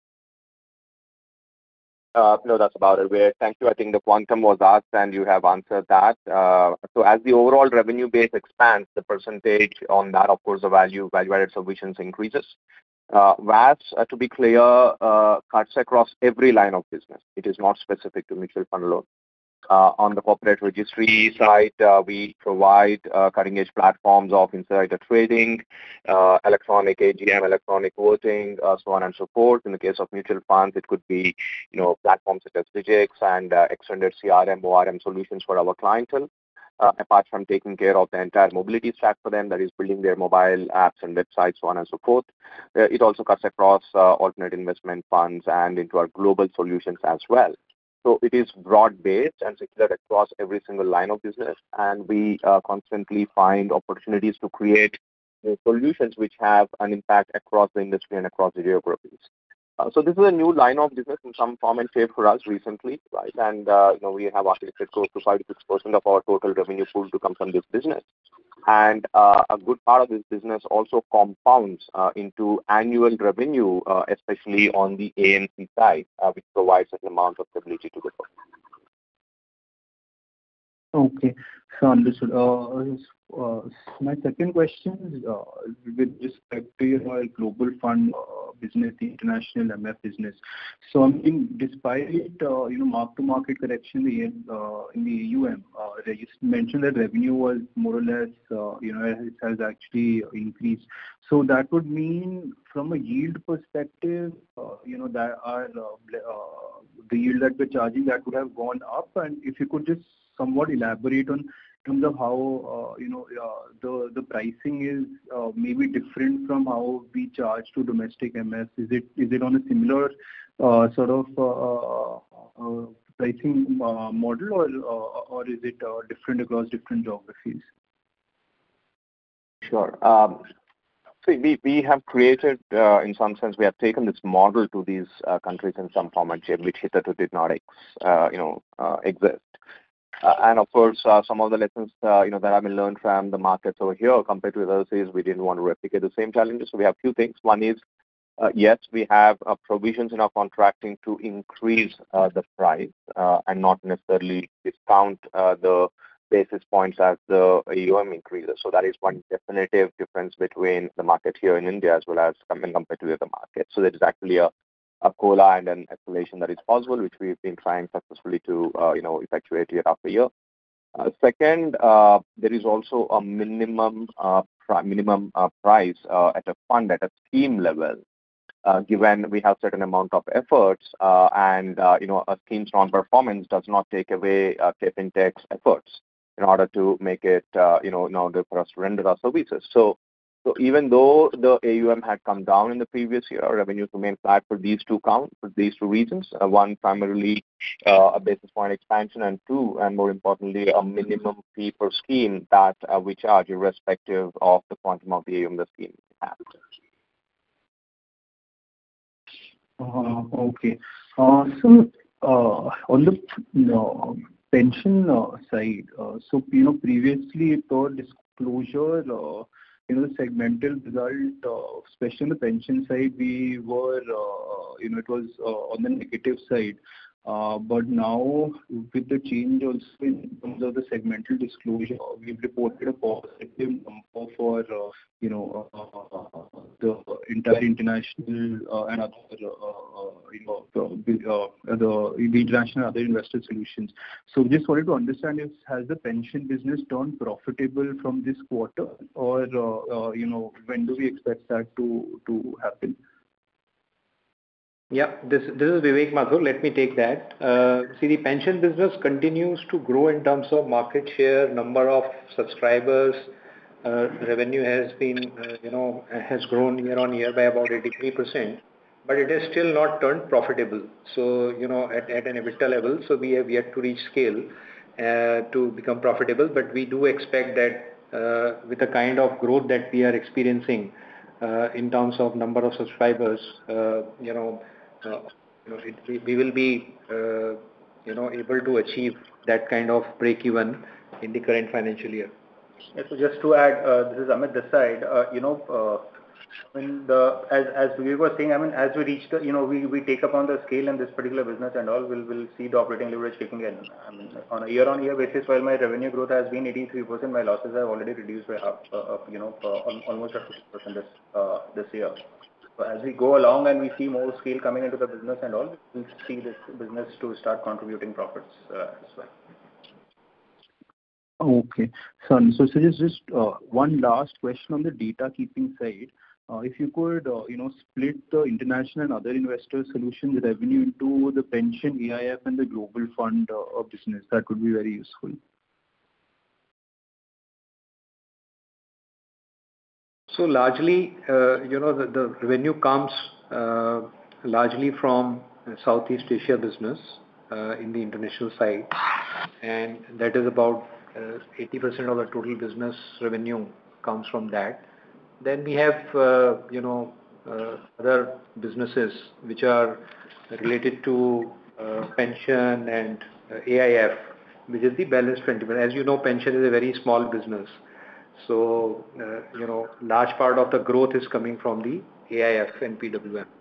Uh, no, that's about it. We're, thank you. I think the quantum was asked and you have answered that. Uh, so as the overall revenue base expands, the percentage on that, of course, the value, value-added solutions increases. Uh, V A S, uh, to be clear, uh, cuts across every line of business. It is not specific to mutual fund alone. Uh, on the corporate registry side, uh, we provide uh, cutting-edge platforms of insider trading, uh, electronic A G M, electronic voting, uh, so on and so forth. In the case of mutual funds, it could be, you know, platforms such as Digix and uh, extended C R M, O R M solutions for our clientele. Uh, apart from taking care of the entire mobility stack for them, that is building their mobile apps and websites, so on and so forth. Uh, it also cuts across uh, alternate investment funds and into our global solutions as well. So it is broad-based and secular across every single line of business, and we uh, constantly find opportunities to create uh, solutions which have an impact across the industry and across the geographies. Uh, so this is a new line of business in some form and shape for us recently, right? And uh, you know, we have architected close to five to six percent of our total revenue pool to come from this business. And uh, a good part of this business also compounds uh, into annual revenue, uh, especially on the A M C side, uh, which provides an amount of stability to the book. Okay, so understood. Uh, uh, my second question is uh, with respect to your global fund uh, business, the international M F business. So I mean, despite uh, you know mark-to-market correction in the uh, in the A U M, uh, you mentioned that revenue was more or less uh, you know it has actually increased. So that would mean from a yield perspective, uh, you know that our uh, uh, the yield that we're charging that would have gone up, and if you could just somewhat elaborate on in terms of how uh, you know uh, the the pricing is uh, maybe different from how we charge to domestic M F. Is it is it on a similar uh, sort of uh, uh, pricing uh, model, or uh, or is it uh, different across different geographies? Sure. Um, see, we, we have created, uh, in some sense, we have taken this model to these uh, countries in some form and shape, which hitherto did not ex, uh, you know, uh, exist. Uh, and of course, uh, some of the lessons, uh, you know, that have been learned from the markets over here compared to others is we didn't want to replicate the same challenges. So we have a few things. One is, uh, yes, we have uh, provisions in our contracting to increase uh, the price uh, and not necessarily discount uh, the basis points as the A U M increases. So that is one definitive difference between the market here in India as well as when compared to the other markets. So there is actually a a COLA and an escalation that is possible, which we've been trying successfully to, uh, you know, effectuate year after year. Uh, second, uh, there is also a minimum uh, pri- minimum uh, price uh, at a fund at a scheme level, uh, given we have certain amount of efforts, uh, and uh, you know, a scheme's non-performance does not take away uh, KFin Tech's efforts in order to make it, uh, you know, in order for us to render our services. So. So even though the A U M had come down in the previous year, our revenues remained flat for these two count for these two reasons. Uh, one, primarily uh, a basis point expansion, and two, and more importantly, a minimum fee per scheme that uh, we charge irrespective of the quantum of the A U M the scheme has. Uh, okay. Uh, so uh, on the you know, pension uh, side, uh, so you know previously the disclosure. Uh, you know, the segmental result, uh, especially on the pension side, we were, uh, you know, it was uh, on the negative side. Uh, But now with the change also in terms of the segmental disclosure, we've reported a positive number for, uh, you know, uh, the entire international uh, and other, uh, uh, you know, the uh, the the international other investor solutions. So just wanted to understand if has the pension business turned profitable from this quarter, or, uh, uh, you know, when do we expect that to to happen? Yeah, this this is Vivek Mathur. Let me take that. Uh, see, the pension business continues to grow in terms of market share, number of subscribers. Uh, revenue has been, uh, you know, has grown year on year by about eighty-three percent, but it has still not turned profitable. So, you know, at, at an EBITDA level, so we have yet to reach scale uh, to become profitable, but we do expect that uh, with the kind of growth that we are experiencing uh, in terms of number of subscribers, uh, you know, uh, you know, it, we, we will be, uh, you know, able to achieve that kind of break even in the current financial year. Yeah, so just to add, uh, this is Amit this side. Uh, you know, uh, I mean, the, as as we were saying, I mean, as we reach the, you know, we, we take up on the scale in this particular business and all, we'll will see the operating leverage kicking in. I mean, on a year-on-year basis, while my revenue growth has been eighty-three percent, my losses have already reduced by half, uh, uh, you know, uh, almost at fifty percent this uh, this year. So as we go along and we see more scale coming into the business and all, we'll see this business to start contributing profits uh, as well. Okay. So, so, so just, just uh, one last question on the data keeping side. Uh, if you could, uh, you know, split the international and other investor solutions revenue into the pension, A I F, and the global fund uh, business, that would be very useful. So largely, uh, you know, the, the revenue comes uh, largely from Southeast Asia business uh, in the international side, and that is about uh, eighty percent of the total business revenue comes from that. Then we have, uh, you know, uh, other businesses which are related to uh, pension and uh, A I F, which is the balance twenty percent. As you know, pension is a very small business. So, uh, you know, large part of the growth is coming from the A I F and P W M.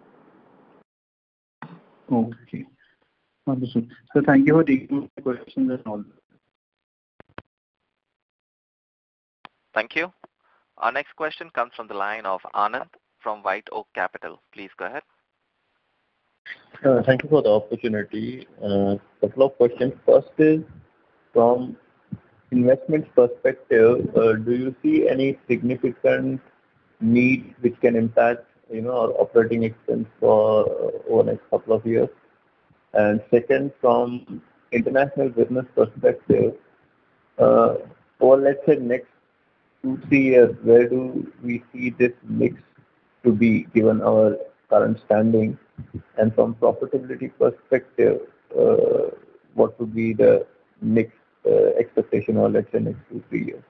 Okay. Understood. So thank you for taking my questions and all. Thank you. Our next question comes from the line of Anand from White Oak Capital. Please go ahead. Uh, thank you for the opportunity. A uh, couple of questions. First is, from investment perspective, uh, do you see any significant need which can impact, you know, our operating expense for uh, over the next couple of years? And second, from international business perspective, uh, or let's say next two, three years, where do we see this mix to be given our current standing? And from profitability perspective, uh, what would be the mix uh, expectation, or let's say next two, three years?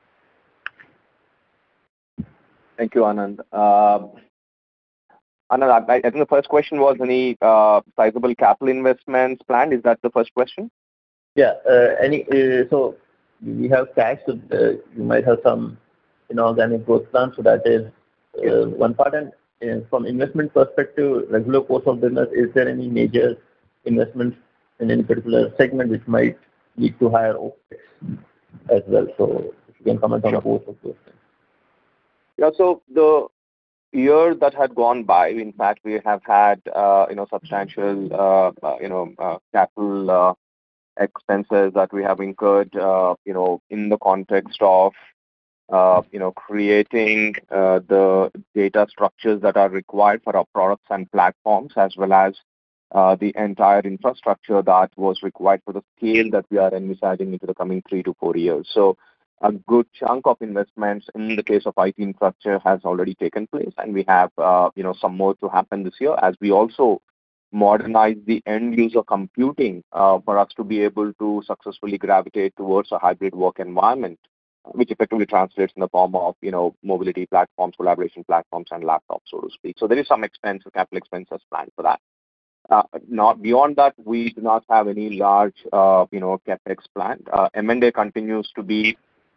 Thank you, Anand. Uh, Anand, I, I think the first question was any uh, sizable capital investments planned. Is that the first question? Yeah. Uh, any. Uh, so we have cash. So uh, you might have some inorganic growth plans. So that is uh, yes. one part. And uh, from investment perspective, regular course of business, is there any major investments in any particular segment which might lead to higher O P E X as well? So if you can comment on both of those things. Yeah. So the year that had gone by, in fact, we have had, uh, you know, substantial, uh, uh, you know, uh, capital uh, expenses that we have incurred, uh, you know, in the context of, uh, you know, creating uh, the data structures that are required for our products and platforms, as well as uh, the entire infrastructure that was required for the scale that we are envisaging into the coming three to four years. So a good chunk of investments in the case of I T infrastructure has already taken place, and we have, uh, you know, some more to happen this year as we also modernize the end user computing uh, for us to be able to successfully gravitate towards a hybrid work environment, which effectively translates in the form of, you know, mobility platforms, collaboration platforms, and laptops, so to speak. So there is some expense, capital expenses planned for that. Uh, not beyond that, we do not have any large, uh, you know, capex planned. Uh, M and A continues to be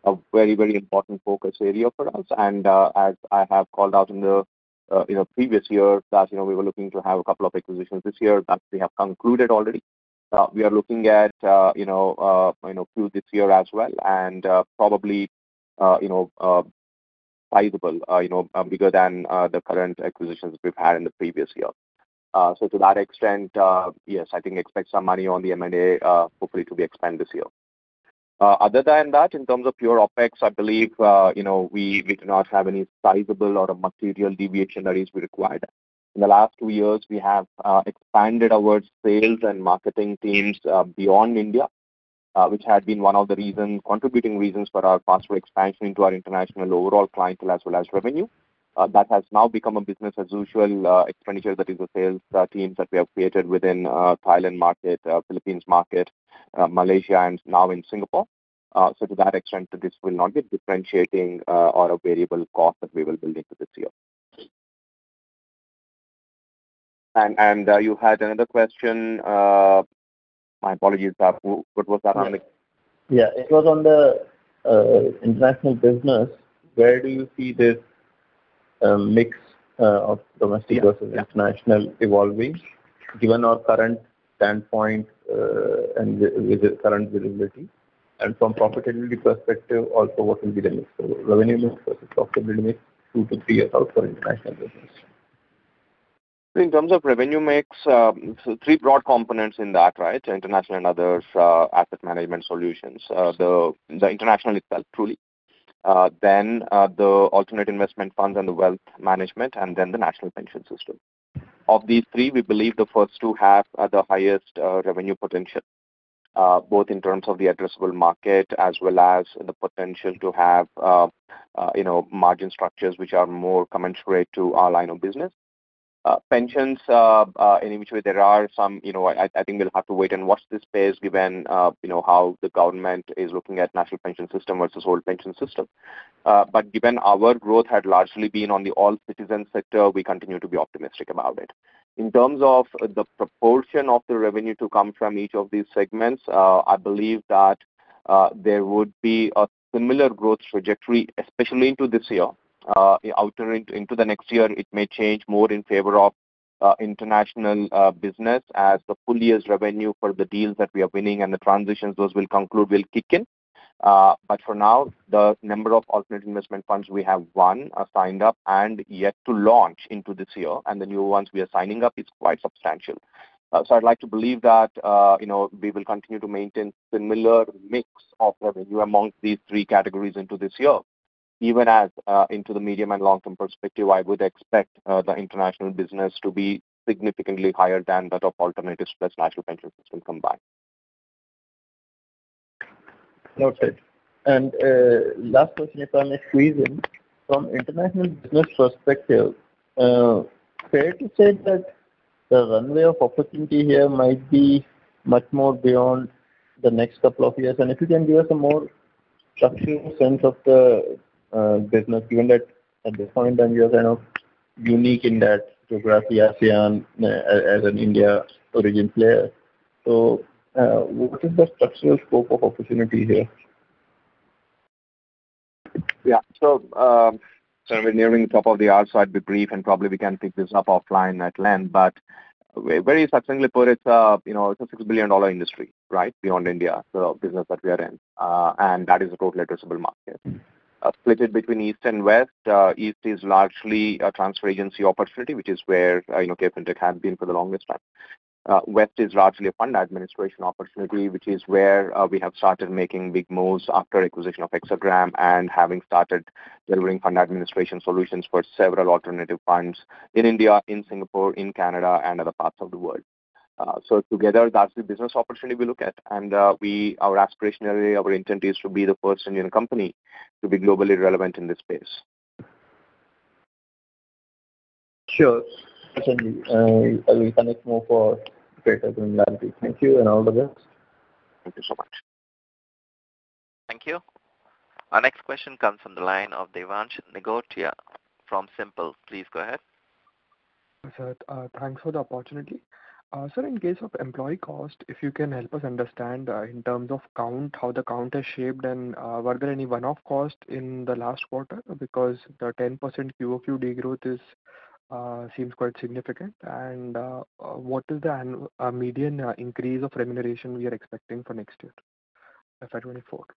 a very, very important focus area for us. And uh, as I have called out in the uh, you know previous year that you know we were looking to have a couple of acquisitions this year that we have concluded already. Uh, we are looking at uh, you know uh, you know few this year as well, and uh, probably uh, you know uh, sizable, uh, you know uh, bigger than uh, the current acquisitions we've had in the previous year. Uh, so to that extent, uh, yes, I think expect some money on the M and A, uh, hopefully to be expanded this year. Uh, other than that, in terms of pure OpEx, I believe, uh, you know, we, we do not have any sizable or a material deviation that is required. In the last two years, we have uh, expanded our sales and marketing teams uh, beyond India, uh, which had been one of the reasons, contributing reasons for our faster expansion into our international overall clientele as well as revenue. Uh, that has now become a business as usual uh, expenditure, that is the sales uh, teams that we have created within uh, Thailand market, uh, Philippines market, uh, Malaysia, and now in Singapore. Uh, so to that extent, this will not be differentiating uh, or a variable cost that we will build into this year. And and uh, you had another question. Uh, my apologies. Uh, what was that yeah. on? The... Yeah, it was on the uh, international business. Where do you see this um, mix uh, of domestic yeah, versus yeah. international evolving, given our current standpoint uh, and with the current visibility? And from profitability perspective, also what will be the mix? So revenue mix versus profitability mix two to three years out for international business. In terms of revenue mix, um, so three broad components in that, right? International and others, uh, asset management solutions. Uh, the the international itself, truly. Uh, then uh, the alternate investment funds and the wealth management, and then the national pension system. Of these three, we believe the first two have uh, the highest uh, revenue potential, uh, both in terms of the addressable market as well as the potential to have, uh, uh, you know, margin structures which are more commensurate to our line of business. Uh, pensions, uh, uh, in which way there are some, you know, I, I think we'll have to wait and watch this space given, uh, you know, how the government is looking at national pension system versus old pension system. Uh, but given our growth had largely been on the all citizen sector, we continue to be optimistic about it. In terms of the proportion of the revenue to come from each of these segments, uh, I believe that uh, there would be a similar growth trajectory, especially into this year. Uh, outer into, into the next year, it may change more in favor of uh, international uh, business as the full year's revenue for the deals that we are winning and the transitions those will conclude will kick in. Uh, but for now, the number of alternate investment funds we have won, uh, signed up, and yet to launch into this year, and the new ones we are signing up is quite substantial. Uh, so I'd like to believe that uh, you know we will continue to maintain similar mix of revenue amongst these three categories into this year. Even as uh, into the medium and long-term perspective, I would expect uh, the international business to be significantly higher than that of alternatives plus national pension system combined. Noted. And uh, last question, if I may squeeze in, from international business perspective, uh, fair to say that the runway of opportunity here might be much more beyond the next couple of years. And if you can give us a more structural sense of the uh, business, given that at this point in time you are kind of unique in that geography, ASEAN, uh, as an India origin player. So uh, what is the structural scope of opportunity here? Yeah, so um, so we're nearing the top of the hour, so I'd be brief, and probably we can pick this up offline at length. But very succinctly put, it's a you know it's a six billion dollar industry, right, beyond India, the business that we are in, uh, and that is the total addressable market. Uh, split it between East and West. Uh, East is largely a transfer agency opportunity, which is where uh, you know KFintech has been for the longest time. Uh, West is largely a fund administration opportunity, which is where uh, we have started making big moves after acquisition of Hexagram and having started delivering fund administration solutions for several alternative funds in India, in Singapore, in Canada, and other parts of the world. Uh, so together, that's the business opportunity we look at, and uh, we, our aspirationally, our intent is to be the first Indian company to be globally relevant in this space. Sure, certainly. Uh, I will connect more for greater granularity. Thank you, and all the best. Thank you so much. Thank you. Our next question comes from the line of Devansh Nigotia from Simple. Please go ahead. Sir, uh, thanks for the opportunity. Uh, Sir, in case of employee cost, if you can help us understand uh, in terms of count, how the count has shaped, and uh, were there any one-off cost in the last quarter? Because the ten percent Q O Q degrowth is uh, seems quite significant. And uh, uh, what is the annu- uh, median uh, increase of remuneration we are expecting for next year, F Y twenty-four?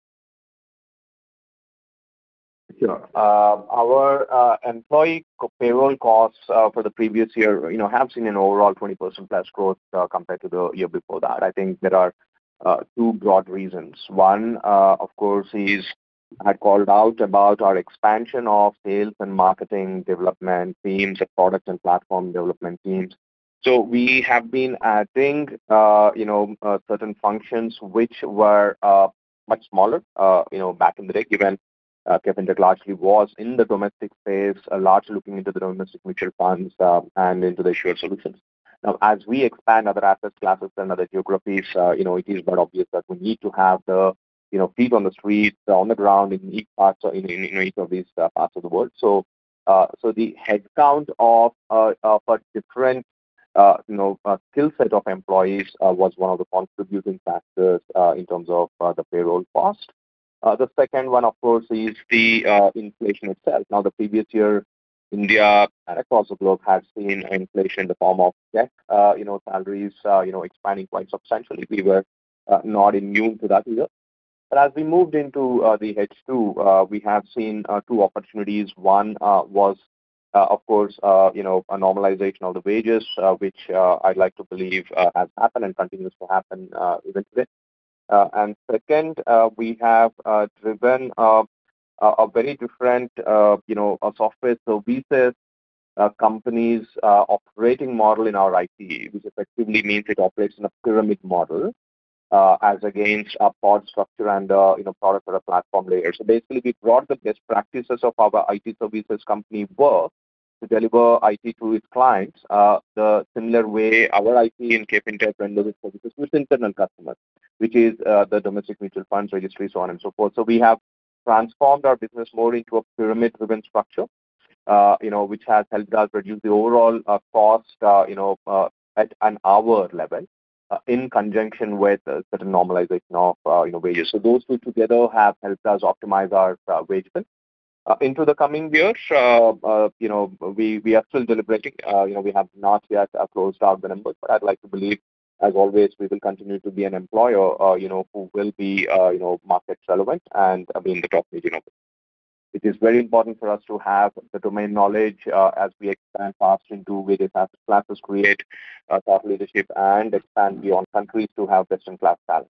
Sure. Uh, Our uh, employee co- payroll costs uh, for the previous year, you know, have seen an overall twenty percent plus growth uh, compared to the year before that. I think there are uh, two broad reasons. One, uh, of course, is I had called out about our expansion of sales and marketing development teams, and product and platform development teams. So we have been adding, uh, you know, uh, certain functions which were uh, much smaller, uh, you know, back in the day, given uh, KFintech largely was in the domestic space, uh, largely looking into the domestic mutual funds uh, and into the shared solutions. Now, as we expand other asset classes and other geographies, uh, you know, it is but obvious that we need to have the, you know, feet on the street, uh, on the ground in each part, uh, in, in, in each of these uh, parts of the world. So, uh, so the headcount of uh, of a different, uh, you know, uh, skill set of employees uh, was one of the contributing factors uh, in terms of uh, the payroll cost. Uh, the second one, of course, is the uh, inflation itself. Now, the previous year, India and across the globe has seen inflation in the form of tech, uh, you know, salaries, uh, you know, expanding quite substantially. We were uh, not immune to that either. But as we moved into uh, the H two, uh, we have seen uh, two opportunities. One uh, was, uh, of course, uh, you know, a normalization of the wages, uh, which uh, I'd like to believe uh, has happened and continues to happen uh, even today. Uh, and second, uh, we have uh, driven uh, a a very different, uh, you know, a software services uh, companies uh, operating model in our I T, which effectively means it operates in a pyramid model uh, as against a pod structure and uh, you know product or a platform layer. So basically, we brought the best practices of our I T services company work to deliver I T to its clients uh, the similar way our I T in KFintech renders its services to its internal customers, which is uh, the domestic mutual funds registry, so on and so forth. So we have transformed our business more into a pyramid-driven structure, uh, you know, which has helped us reduce the overall uh, cost, uh, you know, uh, at an hour level, uh, in conjunction with uh, certain normalization of, uh, you know, wages. So those two together have helped us optimize our uh, wage bill. Uh, into the coming years, uh, uh, you know, we, we are still deliberating. Uh, you know, we have not yet uh, closed out the numbers, but I'd like to believe, as always, we will continue to be an employer, uh, you know, who will be, uh, you know, market relevant and uh, be in the top region of it. It is very important for us to have the domain knowledge uh, as we expand fast into various asset classes, create uh, thought leadership, and expand beyond countries to have best-in-class talent.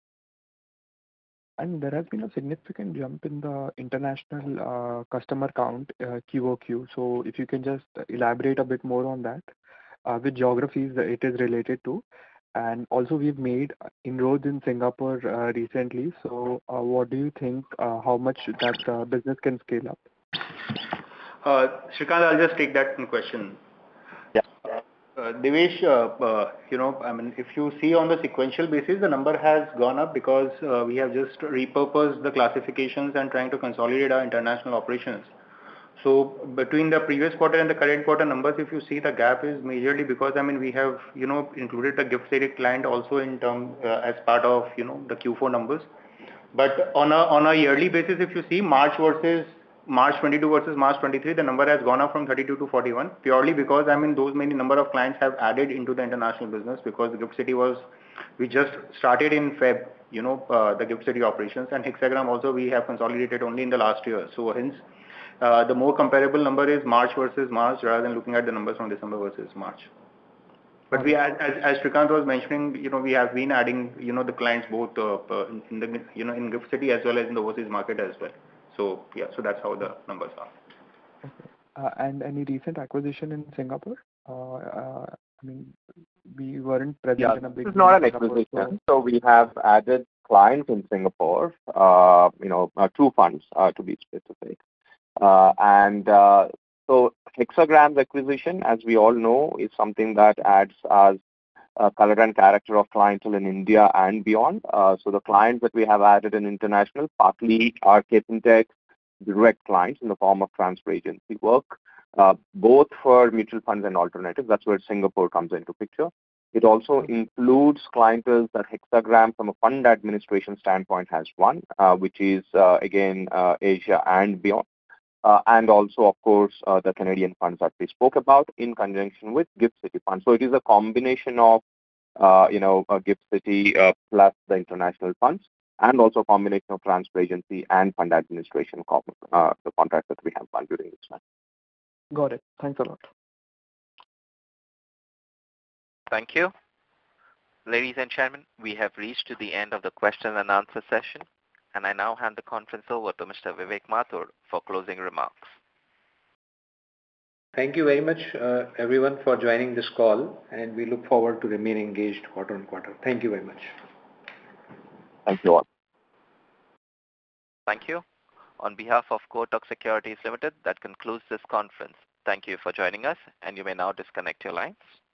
And there has been a significant jump in the international uh, customer count, uh, Q O Q. So if you can just elaborate a bit more on that, uh, which geographies it is related to. And also we've made inroads in Singapore uh, recently. So uh, what do you think, uh, how much that uh, business can scale up? Uh, Shrikant, I'll just take that question. Yeah. Uh, Devesh, uh, uh, you know, I mean, if you see on the sequential basis, the number has gone up because uh, we have just repurposed the classifications and trying to consolidate our international operations. So between the previous quarter and the current quarter numbers, if you see, the gap is majorly because, I mean, we have, you know, included the GIFT City client also in term uh, as part of, you know, the Q four numbers. But on a on a yearly basis, if you see March versus March twenty-two versus March twenty-three, the number has gone up from thirty-two to forty-one, purely because, I mean, those many number of clients have added into the international business because the GIFT City was, we just started in Feb, you know, uh, the GIFT City operations, and Hexagram also we have consolidated only in the last year. So hence, uh, the more comparable number is March versus March rather than looking at the numbers from December versus March. But we, as, as Shrikant was mentioning, you know, we have been adding, you know, the clients both uh, uh, in the, you know, in GIFT City as well as in the overseas market as well. So yeah, so that's how the numbers are. Okay. Uh, and any recent acquisition in Singapore? Uh, uh, I mean, we weren't present Yeah, in a big. this is not an Singapore, acquisition. So we have added clients in Singapore, uh, you know, uh, two funds uh, to be specific. Uh, and uh, so Hexagram's acquisition, as we all know, is something that adds us uh, color and character of clientele in India and beyond. Uh, so the clients that we have added in international partly are KFintech direct clients in the form of transfer agency work, uh, both for mutual funds and alternatives. That's where Singapore comes into picture. It also includes clientele that Hexagram from a fund administration standpoint has won, uh, which is, uh, again, uh, Asia and beyond. Uh, and also, of course, uh, the Canadian funds that we spoke about in conjunction with Gift City Fund. So it is a combination of, uh, you know, uh, Gift City uh, plus the international funds, and also a combination of transfer agency and fund administration, uh, the contracts that we have won during this time. Got it. Thanks a lot. Thank you. Ladies and gentlemen, we have reached to the end of the question and answer session, and I now hand the conference over to Mister Vivek Mathur for closing remarks. Thank you very much, uh, everyone, for joining this call, and we look forward to remain engaged quarter on quarter. Thank you very much. Thank you all. Thank you. On behalf of Kotak Securities Limited, that concludes this conference. Thank you for joining us, and you may now disconnect your lines.